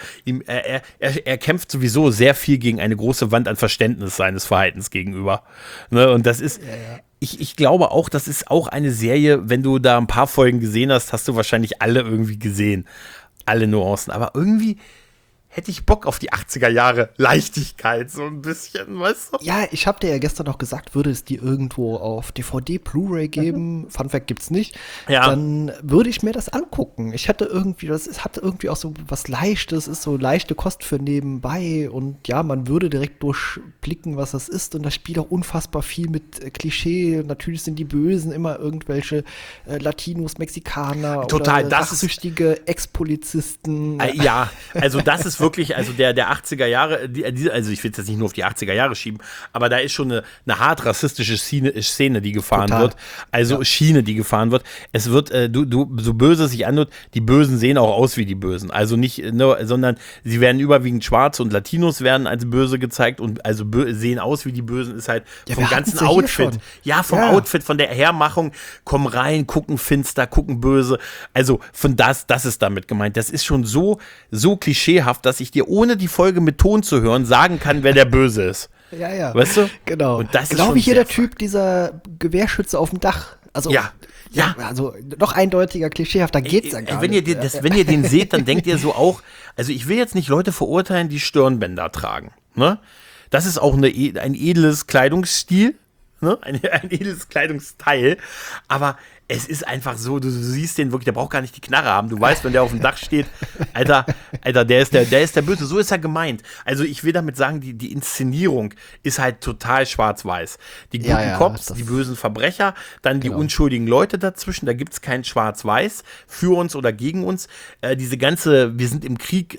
Er kämpft sowieso sehr viel gegen eine große Wand an Verständnis seines Verhaltens gegenüber. Ne? Und das ist, ich glaube auch, das ist auch eine Serie, wenn du da ein paar Folgen gesehen hast, hast du wahrscheinlich alle irgendwie gesehen. Alle Nuancen. Aber irgendwie hätte ich Bock auf die 80er Jahre Leichtigkeit, so ein bisschen, weißt du? Ja, ich habe dir ja gestern noch gesagt, würde es die irgendwo auf DVD, Blu-ray geben, Fun Fact gibt's nicht, dann würde ich mir das angucken. Ich hätte irgendwie, es hat irgendwie auch so was Leichtes, ist so leichte Kost für nebenbei und ja, man würde direkt durchblicken, was das ist und das spielt auch unfassbar viel mit Klischee. Natürlich sind die Bösen immer irgendwelche Latinos, Mexikaner Total, oder rachsüchtige Ex-Polizisten. Ja, also das ist wirklich, also der 80er Jahre, also ich will es jetzt nicht nur auf die 80er Jahre schieben, aber da ist schon eine hart rassistische Szene, die gefahren wird. Also Schiene, die gefahren wird. Es wird, so böse es sich anhört, die Bösen sehen auch aus wie die Bösen. Also nicht, sondern sie werden überwiegend Schwarze und Latinos werden als böse gezeigt und also sehen aus wie die Bösen ist halt vom ganzen Outfit. Ja, vom Outfit, von der Hermachung, kommen rein, gucken finster, gucken böse. Also von das ist damit gemeint. Das ist schon so klischeehaft, dass ich dir ohne die Folge mit Ton zu hören sagen kann, wer der Böse ist. Ja. Weißt du? Genau. Und das genau wie jeder Typ, dieser Gewehrschütze auf dem Dach. Also, ja. Also noch eindeutiger, klischeehafter geht's ja gar nicht. Wenn ihr den seht, dann denkt ihr so auch, also ich will jetzt nicht Leute verurteilen, die Stirnbänder tragen. Ne? Das ist auch ein edles Kleidungsstil, ne? Ein edles Kleidungsteil, aber es ist einfach so, du siehst den wirklich, der braucht gar nicht die Knarre haben. Du weißt, wenn der auf dem Dach steht, Alter, der ist der Böse. So ist er gemeint. Also ich will damit sagen, die Inszenierung ist halt total schwarz-weiß. Die guten Cops, die bösen Verbrecher, dann die unschuldigen Leute dazwischen. Da gibt es kein Schwarz-Weiß für uns oder gegen uns. Diese ganze, wir sind im Krieg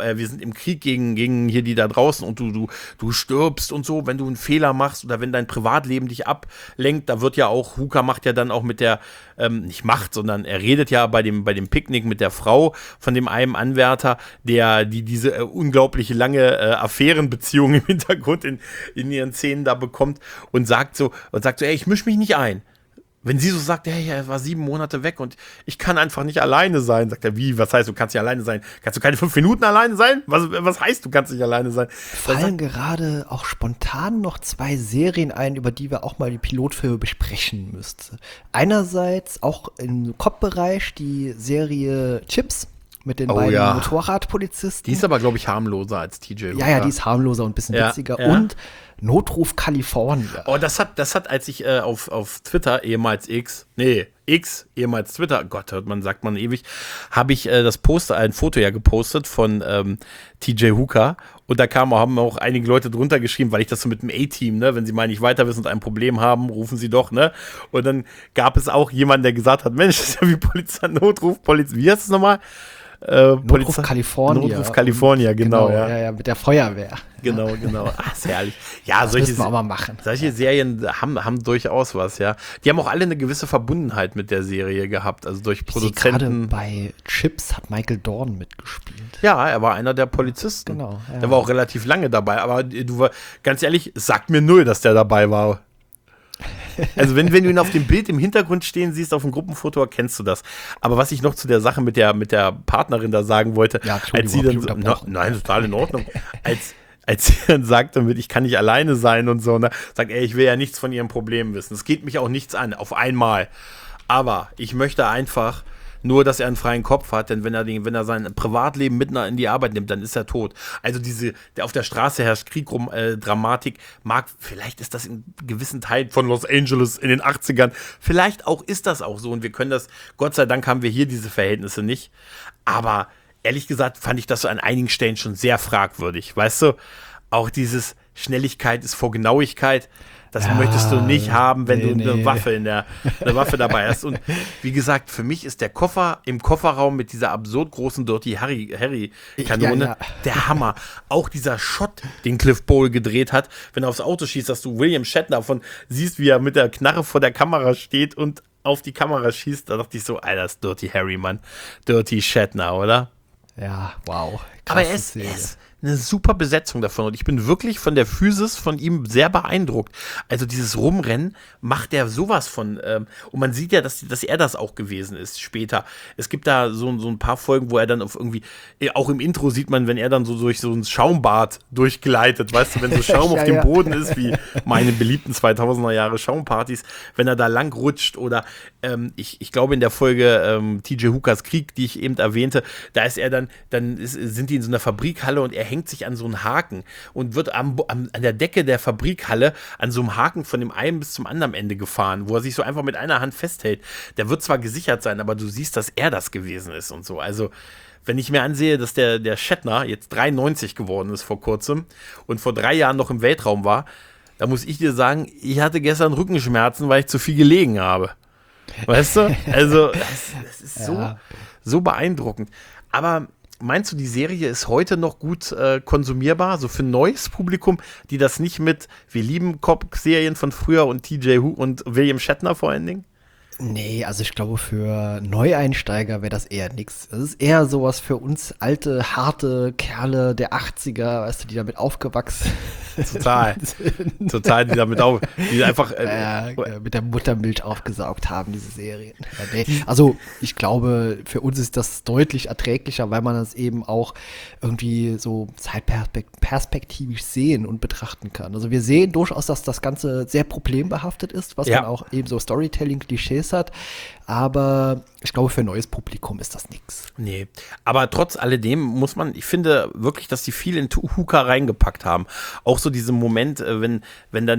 gegen hier die da draußen und du stirbst und so, wenn du einen Fehler machst oder wenn dein Privatleben dich ablenkt. Da wird ja auch, Hooker macht ja dann auch mit der nicht macht, sondern er redet ja bei dem Picknick mit der Frau von dem einen Anwärter, die diese unglaubliche lange Affärenbeziehung im Hintergrund in ihren Szenen da bekommt und sagt so, ey, ich mische mich nicht ein. Wenn sie so sagt, hey, er war 7 Monate weg und ich kann einfach nicht alleine sein, sagt er, wie, was heißt, du kannst nicht alleine sein? Kannst du keine 5 Minuten alleine sein? Was heißt, du kannst nicht alleine sein? Fallen gerade auch spontan noch 2 Serien ein, über die wir auch mal die Pilotfilme besprechen müssten. Einerseits auch im Cop-Bereich die Serie Chips mit den beiden Motorradpolizisten. Die ist aber, glaube ich, harmloser als TJ Hooker. Ja, die ist harmloser und ein bisschen witziger. Ja. Und Notruf Kalifornien. Oh, das hat, als ich auf Twitter, ehemals ehemals Twitter, Gott, sagt man ewig, habe ich ein Foto ja gepostet von TJ Hooker und da haben auch einige Leute drunter geschrieben, weil ich das so mit dem A-Team, ne, wenn sie mal nicht weiter wissen und ein Problem haben, rufen sie doch, ne, und dann gab es auch jemanden, der gesagt hat, Mensch, das ist ja wie Polizei, Notruf, wie heißt es nochmal? Notruf Kalifornien. Notruf Kalifornien, genau, ja. Ja, mit der Feuerwehr. Genau. Ach, ist herrlich. Ja, das müssen wir auch mal machen. Solche Serien haben durchaus was, ja. Die haben auch alle eine gewisse Verbundenheit mit der Serie gehabt, also durch Produzenten. Gerade bei Chips hat Michael Dorn mitgespielt. Ja, er war einer der Polizisten. Genau. Ja. Der war auch relativ lange dabei, aber ganz ehrlich, es sagt mir null, dass der dabei war. Also wenn du ihn auf dem Bild im Hintergrund stehen siehst, auf dem Gruppenfoto, erkennst du das. Aber was ich noch zu der Sache mit der Partnerin da sagen wollte, als sie dann nein, total in Ordnung, als sie dann sagt damit, ich kann nicht alleine sein und so, ne, sagt, ey, ich will ja nichts von ihrem Problem wissen. Es geht mich auch nichts an, auf einmal. Aber ich möchte einfach Nur, dass er einen freien Kopf hat, denn wenn er sein Privatleben mit in die Arbeit nimmt, dann ist er tot. Also auf der Straße herrscht Krieg rum, Dramatik, vielleicht ist das in gewissen Teilen von Los Angeles in den 80ern, vielleicht auch ist das auch so und wir können das, Gott sei Dank haben wir hier diese Verhältnisse nicht, aber ehrlich gesagt fand ich das so an einigen Stellen schon sehr fragwürdig, weißt du, auch dieses Schnelligkeit ist vor Genauigkeit, das möchtest du nicht haben, wenn du eine Waffe dabei hast. Und wie gesagt, für mich ist der Koffer im Kofferraum mit dieser absurd großen Dirty Harry-Kanone der Hammer. Auch dieser Shot, den Cliff Bole gedreht hat, wenn er aufs Auto schießt, dass du William Shatner siehst, wie er mit der Knarre vor der Kamera steht und auf die Kamera schießt. Da dachte ich so, Alter, das ist Dirty Harry, Mann. Dirty Shatner, oder? Ja, wow. Aber er ist eine super Besetzung davon und ich bin wirklich von der Physis von ihm sehr beeindruckt. Also dieses Rumrennen macht er sowas von und man sieht ja, dass er das auch gewesen ist später. Es gibt da so ein paar Folgen, wo er dann auf irgendwie, auch im Intro sieht man, wenn er dann so durch so ein Schaumbad durchgleitet, weißt du, wenn so Schaum auf dem Boden ist, wie meine beliebten 2000er Jahre Schaumpartys, wenn er da lang rutscht oder ich glaube in der Folge TJ Hookers Krieg, die ich eben erwähnte, da ist er sind die in so einer Fabrikhalle und er hängt sich an so einen Haken und wird an der Decke der Fabrikhalle an so einem Haken von dem einen bis zum anderen Ende gefahren, wo er sich so einfach mit einer Hand festhält. Der wird zwar gesichert sein, aber du siehst, dass er das gewesen ist und so. Also, wenn ich mir ansehe, dass der Shatner jetzt 93 geworden ist vor kurzem und vor 3 Jahren noch im Weltraum war, da muss ich dir sagen, ich hatte gestern Rückenschmerzen, weil ich zu viel gelegen habe. Weißt du? Also, das ist so beeindruckend. Aber meinst du, die Serie ist heute noch gut konsumierbar, so für ein neues Publikum, die das nicht mit, wir lieben Cop-Serien von früher und TJ Hooker und William Shatner vor allen Dingen? Nee, also ich glaube, für Neueinsteiger wäre das eher nix. Das ist eher sowas für uns alte, harte Kerle der 80er, weißt du, die damit aufgewachsen sind. Total, die einfach mit der Muttermilch aufgesaugt haben, diese Serien. Ja, nee. Also ich glaube, für uns ist das deutlich erträglicher, weil man das eben auch irgendwie so zeitperspektivisch sehen und betrachten kann. Also wir sehen durchaus, dass das Ganze sehr problembehaftet ist, was man auch eben so Storytelling-Klischees hat, aber ich glaube, für ein neues Publikum ist das nichts. Nee, aber trotz alledem ich finde wirklich, dass die viel in Hooker reingepackt haben. Auch so diesen Moment, wenn dann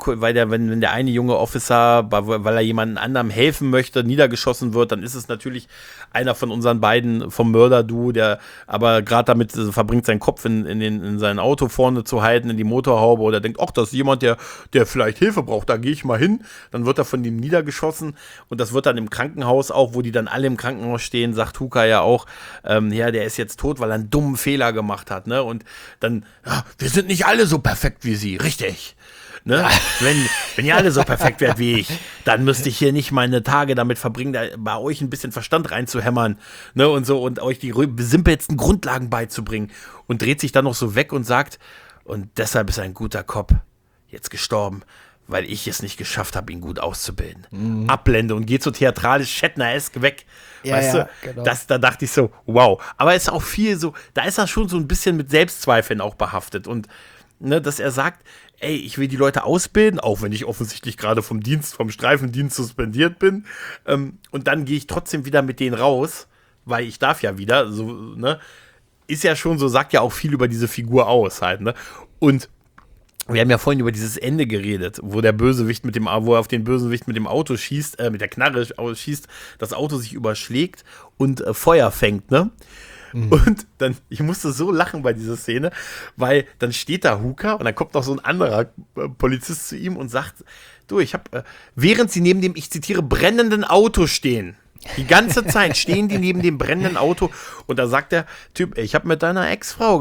wenn der eine junge Officer, weil er jemandem anderem helfen möchte, niedergeschossen wird, dann ist es natürlich einer von unseren beiden vom Mörder-Duo, der aber gerade damit verbringt, seinen Kopf in sein Auto vorne zu halten, in die Motorhaube oder denkt, ach, das ist jemand, der vielleicht Hilfe braucht, da gehe ich mal hin. Dann wird er von ihm niedergeschossen und das wird dann im Krankenhaus auch, wo die dann alle im Krankenhaus stehen, sagt Hooker ja auch, der ist jetzt tot, weil er einen dummen Fehler gemacht hat, ne? Und dann, wir sind nicht alle so perfekt wie sie, richtig. Ne? Wenn ihr alle so perfekt wärt wie ich, dann müsste ich hier nicht meine Tage damit verbringen, bei euch ein bisschen Verstand reinzuhämmern, ne? Und so und euch die simpelsten Grundlagen beizubringen und dreht sich dann noch so weg und sagt, und deshalb ist ein guter Cop jetzt gestorben, weil ich es nicht geschafft habe, ihn gut auszubilden. Mhm. Abblende und geht so theatralisch Shatner-esk weg. Ja, weißt du, genau. Da dachte ich so, wow. Aber es ist auch viel so, da ist er schon so ein bisschen mit Selbstzweifeln auch behaftet. Und ne, dass er sagt, ey, ich will die Leute ausbilden, auch wenn ich offensichtlich gerade vom Streifendienst suspendiert bin. Und dann gehe ich trotzdem wieder mit denen raus, weil ich darf ja wieder, so, ne? Ist ja schon so, sagt ja auch viel über diese Figur aus halt, ne? Und wir haben ja vorhin über dieses Ende geredet, wo der Bösewicht wo er auf den Bösewicht mit dem Auto schießt, mit der Knarre schießt, das Auto sich überschlägt und Feuer fängt, ne? Mhm. Und dann, ich musste so lachen bei dieser Szene, weil dann steht da Hooker und dann kommt noch so ein anderer Polizist zu ihm und sagt, du, während sie neben dem, ich zitiere, brennenden Auto stehen, die ganze Zeit stehen die neben dem brennenden Auto und da sagt der Typ, ich habe mit deiner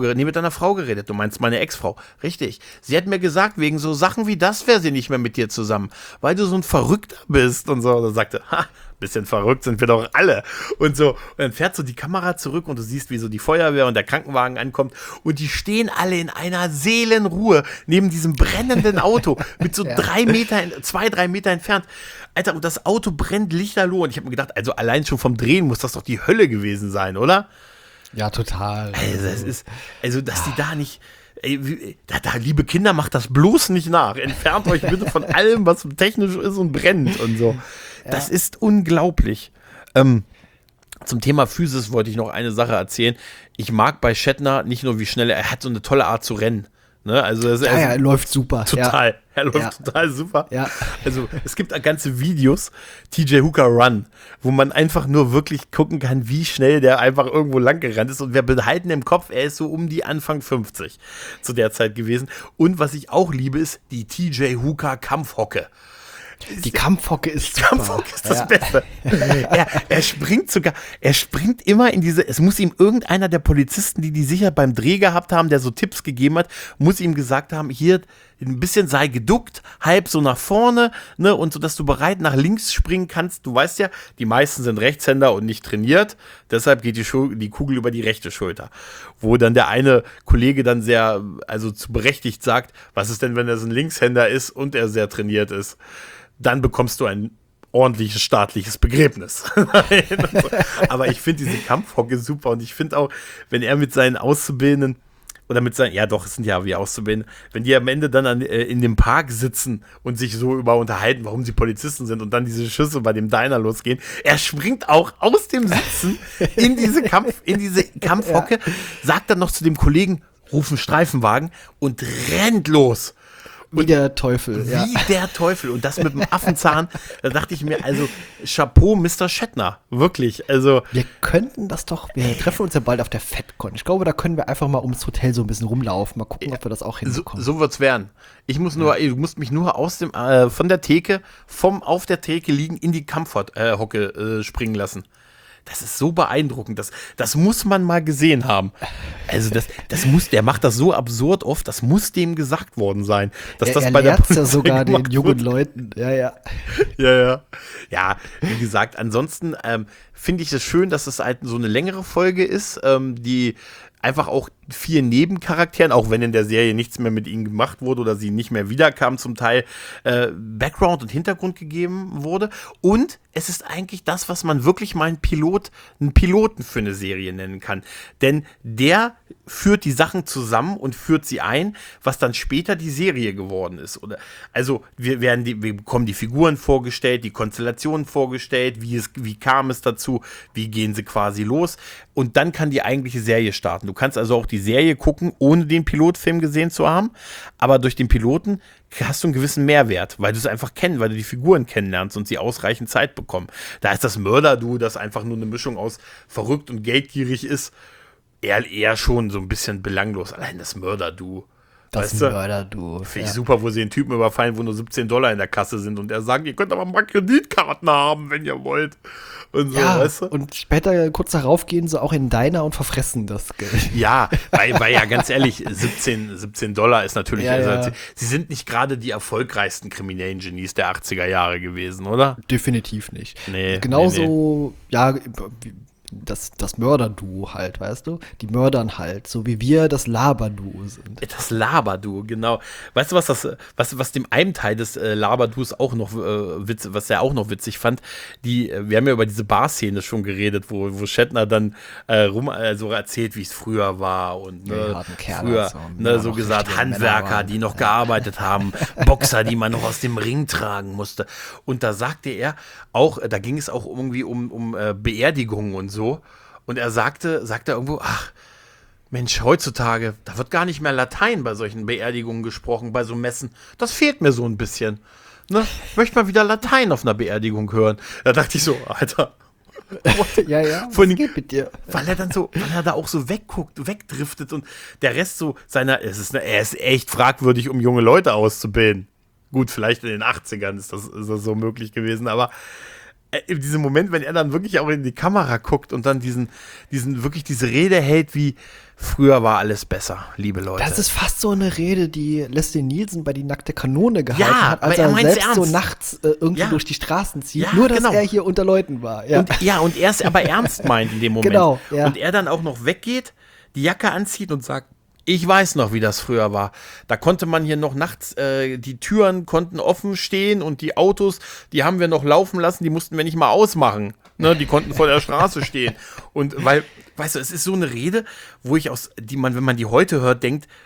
Frau geredet. Du meinst meine Ex-Frau. Richtig. Sie hat mir gesagt, wegen so Sachen wie das wäre sie nicht mehr mit dir zusammen, weil du so ein Verrückter bist und so. Und dann sagte, bisschen verrückt sind wir doch alle. Und so. Und dann fährt so die Kamera zurück und du siehst, wie so die Feuerwehr und der Krankenwagen ankommt und die stehen alle in einer Seelenruhe neben diesem brennenden Auto mit so 3 Meter entfernt. Alter, und das Auto brennt lichterloh. Und ich habe mir gedacht, also allein schon vom Drehen muss das doch die Hölle gewesen sein, oder? Ja, total. Dass die da nicht. Liebe Kinder, macht das bloß nicht nach. Entfernt euch bitte von allem, was technisch ist und brennt und so. Das ist unglaublich. Zum Thema Physis wollte ich noch eine Sache erzählen. Ich mag bei Shatner nicht nur, wie schnell er hat so eine tolle Art zu rennen. Ne? Also er läuft super. Total. Ja. Er läuft total super. Ja. Also es gibt ganze Videos, TJ Hooker Run, wo man einfach nur wirklich gucken kann, wie schnell der einfach irgendwo lang gerannt ist. Und wir behalten im Kopf, er ist so um die Anfang 50 zu der Zeit gewesen. Und was ich auch liebe, ist die TJ Hooker Kampfhocke. Die Kampfhocke ist super. Kampfhocke ist das Beste. Er springt immer in diese, es muss ihm irgendeiner der Polizisten, die sicher beim Dreh gehabt haben, der so Tipps gegeben hat, muss ihm gesagt haben, hier ein bisschen sei geduckt, halb so nach vorne, ne, und so, dass du bereit nach links springen kannst. Du weißt ja, die meisten sind Rechtshänder und nicht trainiert, deshalb geht die Kugel über die rechte Schulter. Wo dann der eine Kollege dann zu berechtigt sagt, was ist denn, wenn er so ein Linkshänder ist und er sehr trainiert ist? Dann bekommst du ein ordentliches staatliches Begräbnis. Aber ich finde diese Kampfhocke super und ich finde auch, wenn er mit seinen Auszubildenden oder mit seinen, ja doch, es sind ja wie Auszubildende, wenn die am Ende dann in dem Park sitzen und sich so unterhalten, warum sie Polizisten sind und dann diese Schüsse bei dem Diner losgehen, er springt auch aus dem Sitzen in diese Kampfhocke, sagt dann noch zu dem Kollegen, ruf einen Streifenwagen und rennt los. Wie der Teufel. Wie der Teufel. Und das mit dem Affenzahn, da dachte ich mir, also Chapeau, Mr. Shatner. Wirklich. Also. Wir könnten das doch, wir treffen uns ja bald auf der FedCon. Ich glaube, da können wir einfach mal ums Hotel so ein bisschen rumlaufen. Mal gucken, ob wir das auch hinbekommen. So wird's werden. Du musst mich nur von der Theke, auf der Theke liegen, in die Kampfhocke springen lassen. Das ist so beeindruckend, das muss man mal gesehen haben. Also der macht das so absurd oft, das muss dem gesagt worden sein. Dass das bei der Polizei ja sogar den jungen Leuten, ja. Ja, wie gesagt, ansonsten finde ich es schön, dass es halt so eine längere Folge ist, die einfach auch 4 Nebencharakteren, auch wenn in der Serie nichts mehr mit ihnen gemacht wurde oder sie nicht mehr wiederkamen, zum Teil Background und Hintergrund gegeben wurde. Und es ist eigentlich das, was man wirklich mal einen Piloten für eine Serie nennen kann. Denn der führt die Sachen zusammen und führt sie ein, was dann später die Serie geworden ist. Also wir bekommen die Figuren vorgestellt, die Konstellationen vorgestellt, wie kam es dazu, wie gehen sie quasi los. Und dann kann die eigentliche Serie starten. Du kannst also auch die Serie gucken, ohne den Pilotfilm gesehen zu haben, aber durch den Piloten hast du einen gewissen Mehrwert, weil du es einfach weil du die Figuren kennenlernst und sie ausreichend Zeit bekommen. Da ist das Mörder-Duo, das einfach nur eine Mischung aus verrückt und geldgierig ist, eher schon so ein bisschen belanglos. Allein das Mörder-Duo. Das Mörder-Duo. Finde ich super, wo sie den Typen überfallen, wo nur $17 in der Kasse sind und er sagt, ihr könnt aber mal Kreditkarten haben, wenn ihr wollt. Und so, ja, weißt du? Und später kurz darauf gehen sie auch in den Diner und verfressen das Geld. Ja, weil ja ganz ehrlich, $17 ist natürlich, sie sind nicht gerade die erfolgreichsten kriminellen Genies der 80er Jahre gewesen, oder? Definitiv nicht. Nee. Genauso, ja, das Mörder-Duo halt, weißt du? Die mördern halt, so wie wir das Laber-Duo sind. Das Laber-Duo, genau. Weißt du, was dem einen Teil des Laber-Duos auch noch was er auch noch witzig fand? Wir haben ja über diese Bar-Szene schon geredet, wo Shatner dann so erzählt, wie es früher war und früher so gesagt, Handwerker, die noch gearbeitet haben, Boxer, die man noch aus dem Ring tragen musste. Und da sagte er auch, da ging es auch irgendwie um Beerdigungen und so. Und er sagte irgendwo, ach, Mensch, heutzutage, da wird gar nicht mehr Latein bei solchen Beerdigungen gesprochen, bei so Messen. Das fehlt mir so ein bisschen. Ne? Ich möchte mal wieder Latein auf einer Beerdigung hören. Da dachte ich so, Alter. Ja, was geht mit dir? Weil er da auch so wegdriftet und der Rest so er ist echt fragwürdig, um junge Leute auszubilden. Gut, vielleicht in den 80ern ist das so möglich gewesen, aber in diesem Moment, wenn er dann wirklich auch in die Kamera guckt und dann wirklich diese Rede hält, wie früher war alles besser, liebe Leute. Das ist fast so eine Rede, die Leslie Nielsen bei Die nackte Kanone gehalten hat, als er selbst ernst. So nachts irgendwie durch die Straßen zieht, nur dass er hier unter Leuten war. Ja. Und er es aber ernst meint in dem Moment. Genau, ja. Und er dann auch noch weggeht, die Jacke anzieht und sagt, ich weiß noch, wie das früher war. Da konnte man hier noch nachts, die Türen konnten offen stehen und die Autos, die haben wir noch laufen lassen, die mussten wir nicht mal ausmachen. Ne? Die konnten vor der Straße stehen. Und weißt du, es ist so eine Rede, wo wenn man die heute hört, denkt,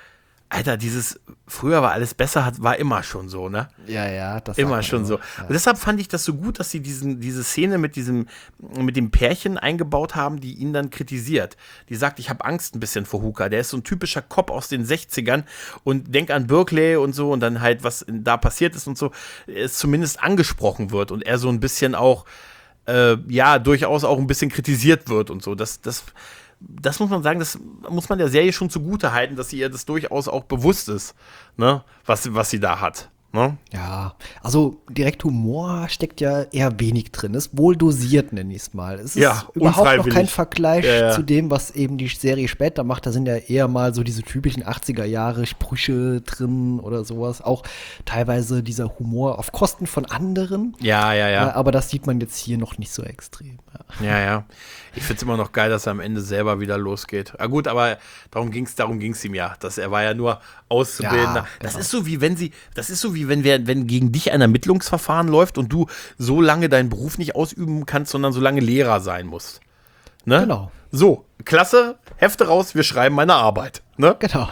Alter, dieses früher war alles besser, war immer schon so, ne? Ja, das Immer schon so. Ja. Und deshalb fand ich das so gut, dass sie diese Szene mit dem Pärchen eingebaut haben, die ihn dann kritisiert. Die sagt, ich habe Angst ein bisschen vor Hooker. Der ist so ein typischer Cop aus den 60ern und denk an Berkeley und so und dann halt, was da passiert ist und so, es zumindest angesprochen wird und er so ein bisschen auch, durchaus auch ein bisschen kritisiert wird und so. Das muss man sagen, das muss man der Serie schon zugute halten, dass ihr das durchaus auch bewusst ist, ne, was sie da hat. Ne? Ja, also direkt Humor steckt ja eher wenig drin. Ist wohl dosiert, nenne ich es mal. Es ist überhaupt noch kein Vergleich zu dem, was eben die Serie später macht. Da sind ja eher mal so diese typischen 80er-Jahre-Sprüche drin oder sowas. Auch teilweise dieser Humor auf Kosten von anderen. Ja. Aber das sieht man jetzt hier noch nicht so extrem. Ja. Ich finde es immer noch geil, dass er am Ende selber wieder losgeht. Gut, aber darum ging's ihm ja. Er war ja nur Auszubildender. Ja, das ist so wie wenn gegen dich ein Ermittlungsverfahren läuft und du so lange deinen Beruf nicht ausüben kannst, sondern so lange Lehrer sein musst. Ne? Genau. So, klasse, Hefte raus, wir schreiben meine Arbeit. Ne? Genau.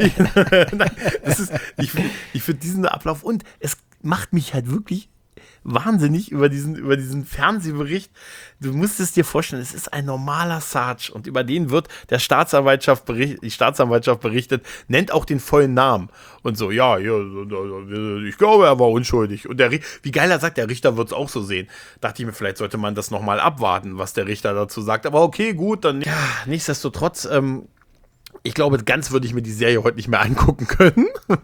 Ich finde diesen Ablauf und es macht mich halt wirklich wahnsinnig über diesen Fernsehbericht. Du musst es dir vorstellen, es ist ein normaler Sarge und über den wird die Staatsanwaltschaft berichtet, nennt auch den vollen Namen und so, ja, ich glaube, er war unschuldig. Und wie geil er sagt, der Richter wird es auch so sehen. Dachte ich mir, vielleicht sollte man das nochmal abwarten, was der Richter dazu sagt. Aber okay, gut, dann. Ja, nichtsdestotrotz, ich glaube, ganz würde ich mir die Serie heute nicht mehr angucken können.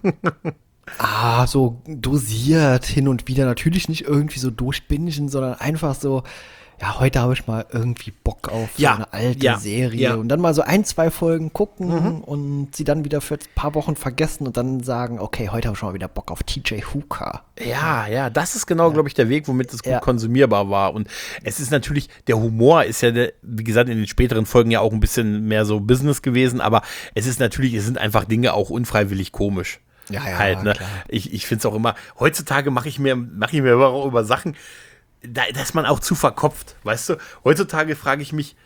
So dosiert hin und wieder. Natürlich nicht irgendwie so durchbingen, sondern einfach so, ja, heute habe ich mal irgendwie Bock auf so eine alte Serie. Und dann mal so 1-2 Folgen gucken und sie dann wieder für ein paar Wochen vergessen und dann sagen, okay, heute habe ich schon mal wieder Bock auf TJ Hooker. Ja, das ist genau, glaube ich, der Weg, womit es gut konsumierbar war. Und es ist natürlich, der Humor ist ja, wie gesagt, in den späteren Folgen ja auch ein bisschen mehr so Business gewesen, aber es sind einfach Dinge auch unfreiwillig komisch. Ja, halt, ne? Ich finde es auch immer, heutzutage mache ich mir immer auch über Sachen, da ist man auch zu verkopft, weißt du? Heutzutage frage ich mich,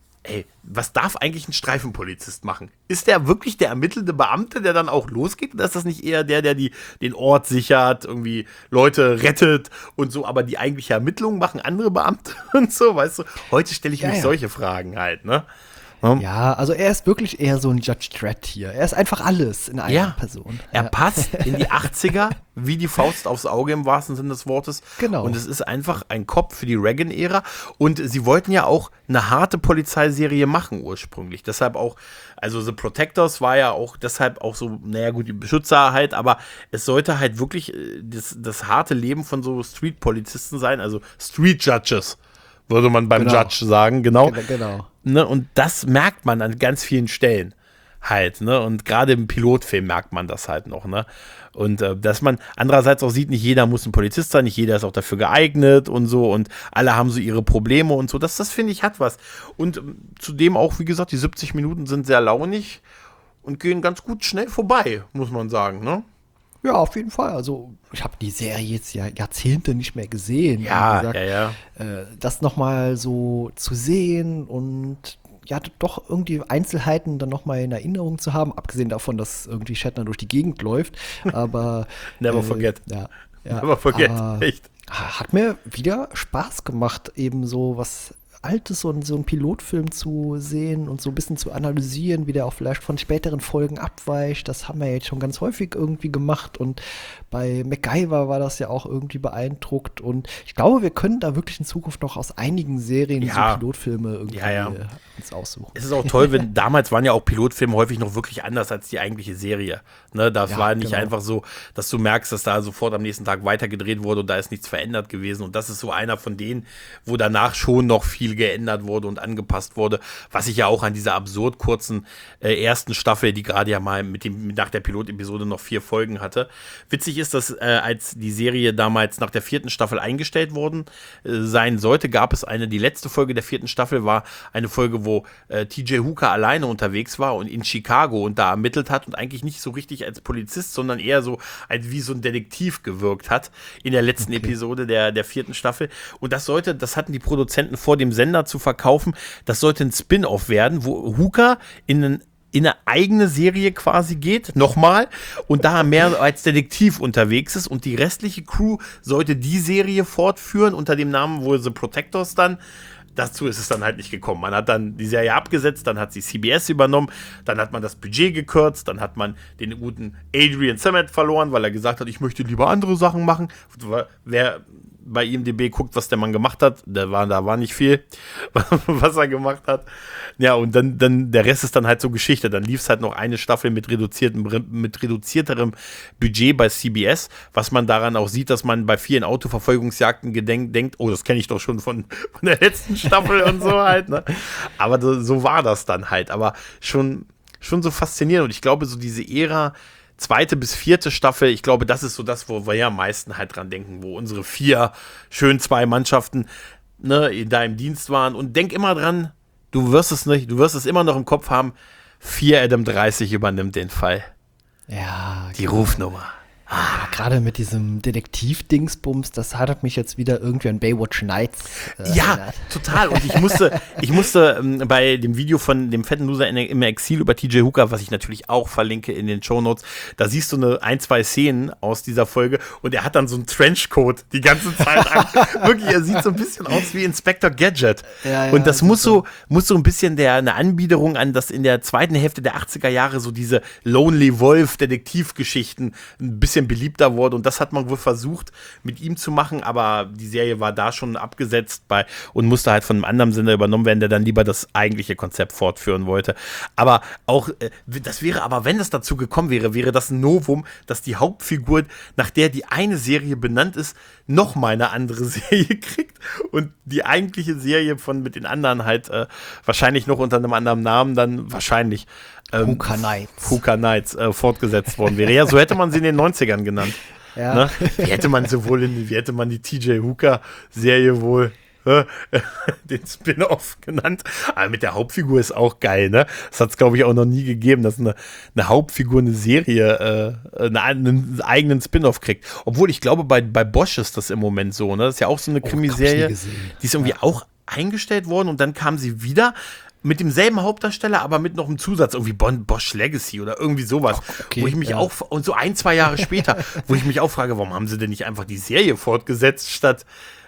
was darf eigentlich ein Streifenpolizist machen? Ist der wirklich der ermittelnde Beamte, der dann auch losgeht? Oder ist das nicht eher der den Ort sichert, irgendwie Leute rettet und so, aber die eigentliche Ermittlung machen andere Beamte und so, weißt du? Heute stelle ich mich solche Fragen halt, ne? Ja, also er ist wirklich eher so ein Judge Dredd hier. Er ist einfach alles in einer Person. Er passt in die 80er wie die Faust aufs Auge im wahrsten Sinne des Wortes. Genau. Und es ist einfach ein Cop für die Reagan-Ära. Und sie wollten ja auch eine harte Polizeiserie machen ursprünglich. Deshalb auch, also The Protectors war ja auch deshalb auch so, naja gut, die Beschützer halt, aber es sollte halt wirklich das harte Leben von so Street-Polizisten sein, also Street-Judges. Würde man beim Judge sagen, genau. Ne, und das merkt man an ganz vielen Stellen halt, ne? Und gerade im Pilotfilm merkt man das halt noch, ne? Und dass man andererseits auch sieht, nicht jeder muss ein Polizist sein, nicht jeder ist auch dafür geeignet und so und alle haben so ihre Probleme und so. Das finde ich, hat was. Und zudem auch, wie gesagt, die 70 Minuten sind sehr launig und gehen ganz gut schnell vorbei, muss man sagen, ne? Ja, auf jeden Fall. Also ich habe die Serie jetzt ja Jahrzehnte nicht mehr gesehen. Ja. Das nochmal so zu sehen und ja, doch irgendwie Einzelheiten dann nochmal in Erinnerung zu haben, abgesehen davon, dass irgendwie Shatner durch die Gegend läuft. Aber Never forget. Ja, Never forget, echt. Hat mir wieder Spaß gemacht, eben so was Altes, so einen Pilotfilm zu sehen und so ein bisschen zu analysieren, wie der auch vielleicht von späteren Folgen abweicht. Das haben wir jetzt schon ganz häufig irgendwie gemacht und bei MacGyver war das ja auch irgendwie beeindruckt und ich glaube, wir können da wirklich in Zukunft noch aus einigen Serien so Pilotfilme irgendwie uns aussuchen. Es ist auch toll, wenn damals waren ja auch Pilotfilme häufig noch wirklich anders als die eigentliche Serie. Ne, das war nicht einfach so, dass du merkst, dass da sofort am nächsten Tag weitergedreht wurde und da ist nichts verändert gewesen und das ist so einer von denen, wo danach schon noch viel geändert wurde und angepasst wurde, was ich ja auch an dieser absurd kurzen ersten Staffel, die gerade ja mal nach der Pilotepisode noch 4 Folgen hatte. Witzig ist, dass als die Serie damals nach der 4. Staffel eingestellt worden sein sollte, gab es die letzte Folge der 4. Staffel war eine Folge, wo TJ Hooker alleine unterwegs war und in Chicago und da ermittelt hat und eigentlich nicht so richtig als Polizist, sondern eher so wie so ein Detektiv gewirkt hat in der letzten Episode der 4. Staffel. Und das hatten die Produzenten vor dem Sender zu verkaufen, das sollte ein Spin-off werden, wo Hooker in einen in eine eigene Serie quasi geht, nochmal, und da mehr als Detektiv unterwegs ist und die restliche Crew sollte die Serie fortführen unter dem Namen wohl The Protectors dann. Dazu ist es dann halt nicht gekommen. Man hat dann die Serie abgesetzt, dann hat sie CBS übernommen, dann hat man das Budget gekürzt, dann hat man den guten Adrian Samet verloren, weil er gesagt hat, ich möchte lieber andere Sachen machen. Wer bei IMDb guckt, was der Mann gemacht hat, da war nicht viel, was er gemacht hat. Ja, und dann der Rest ist dann halt so Geschichte. Dann lief es halt noch eine Staffel mit reduzierterem Budget bei CBS, was man daran auch sieht, dass man bei vielen Autoverfolgungsjagden denkt, oh, das kenne ich doch schon von der letzten Staffel und so halt, ne? Aber so war das dann halt. Aber schon so faszinierend. Und ich glaube, so diese Ära 2. bis 4. Staffel, ich glaube, das ist so das, wo wir ja am meisten halt dran denken, wo unsere 4 schön 2 Mannschaften, ne, da im Dienst waren. Und denk immer dran, du wirst es immer noch im Kopf haben, 4 Adam 30 übernimmt den Fall. Ja. Die Rufnummer. Ja, gerade mit diesem Detektiv-Dingsbums, das hat mich jetzt wieder irgendwie an Baywatch Nights erinnert. Total. Und ich musste bei dem Video von dem fetten Loser im Exil über TJ Hooker, was ich natürlich auch verlinke in den Shownotes, da siehst du ein, 2 Szenen aus dieser Folge und er hat dann so einen Trenchcoat die ganze Zeit an. Wirklich, er sieht so ein bisschen aus wie Inspector Gadget. Ja, und das muss so ein bisschen eine Anbiederung an, dass in der zweiten Hälfte der 80er Jahre so diese Lonely Wolf Detektivgeschichten ein bisschen beliebter wurde und das hat man wohl versucht mit ihm zu machen, aber die Serie war da schon abgesetzt und musste halt von einem anderen Sender übernommen werden, der dann lieber das eigentliche Konzept fortführen wollte. Aber auch, wenn das dazu gekommen wäre das ein Novum, dass die Hauptfigur, nach der die eine Serie benannt ist, noch mal eine andere Serie kriegt und die eigentliche Serie mit den anderen halt wahrscheinlich noch unter einem anderen Namen dann wahrscheinlich Hooker Nights fortgesetzt worden wäre. Ja, so hätte man sie in den 90ern genannt. Ja. Ne? Wie hätte man die TJ Hooker Serie wohl den Spin-Off genannt? Aber mit der Hauptfigur ist auch geil, ne? Das hat es, glaube ich, auch noch nie gegeben, dass eine Hauptfigur eine Serie einen eigenen Spin-Off kriegt. Obwohl, ich glaube, bei Bosch ist das im Moment so, ne? Das ist ja auch so eine Krimiserie, die ist irgendwie auch eingestellt worden und dann kam sie wieder mit demselben Hauptdarsteller, aber mit noch einem Zusatz, irgendwie Bosch Legacy oder irgendwie sowas, wo ich mich auch, und so 1-2 Jahre später, wo ich mich auch frage, warum haben sie denn nicht einfach die Serie fortgesetzt, statt,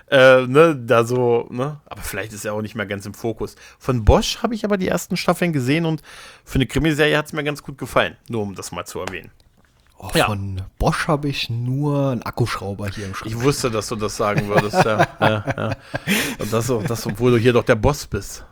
da so, ne, aber vielleicht ist er auch nicht mehr ganz im Fokus. Von Bosch habe ich aber die ersten Staffeln gesehen und für eine Krimiserie hat es mir ganz gut gefallen, nur um das mal zu erwähnen. Von Bosch habe ich nur einen Akkuschrauber hier im Schrank. Ich wusste, dass du das sagen würdest, ja. Und das, obwohl du hier doch der Boss bist.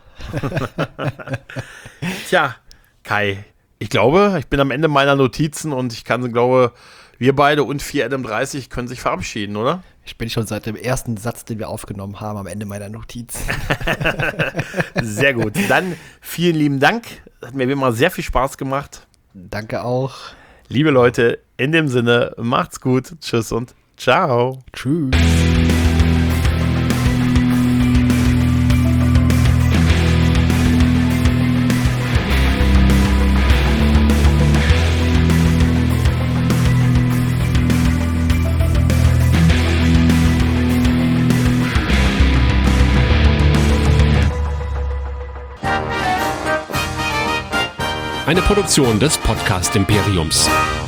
Tja, Kai, ich glaube, ich bin am Ende meiner Notizen und glaube, wir beide und 4 Adam 30 können sich verabschieden, oder? Ich bin schon seit dem ersten Satz, den wir aufgenommen haben, am Ende meiner Notizen. Sehr gut. Dann vielen lieben Dank. Hat mir wie immer sehr viel Spaß gemacht. Danke auch. Liebe Leute, in dem Sinne, macht's gut. Tschüss und ciao. Tschüss. Eine Produktion des Podcast Imperiums.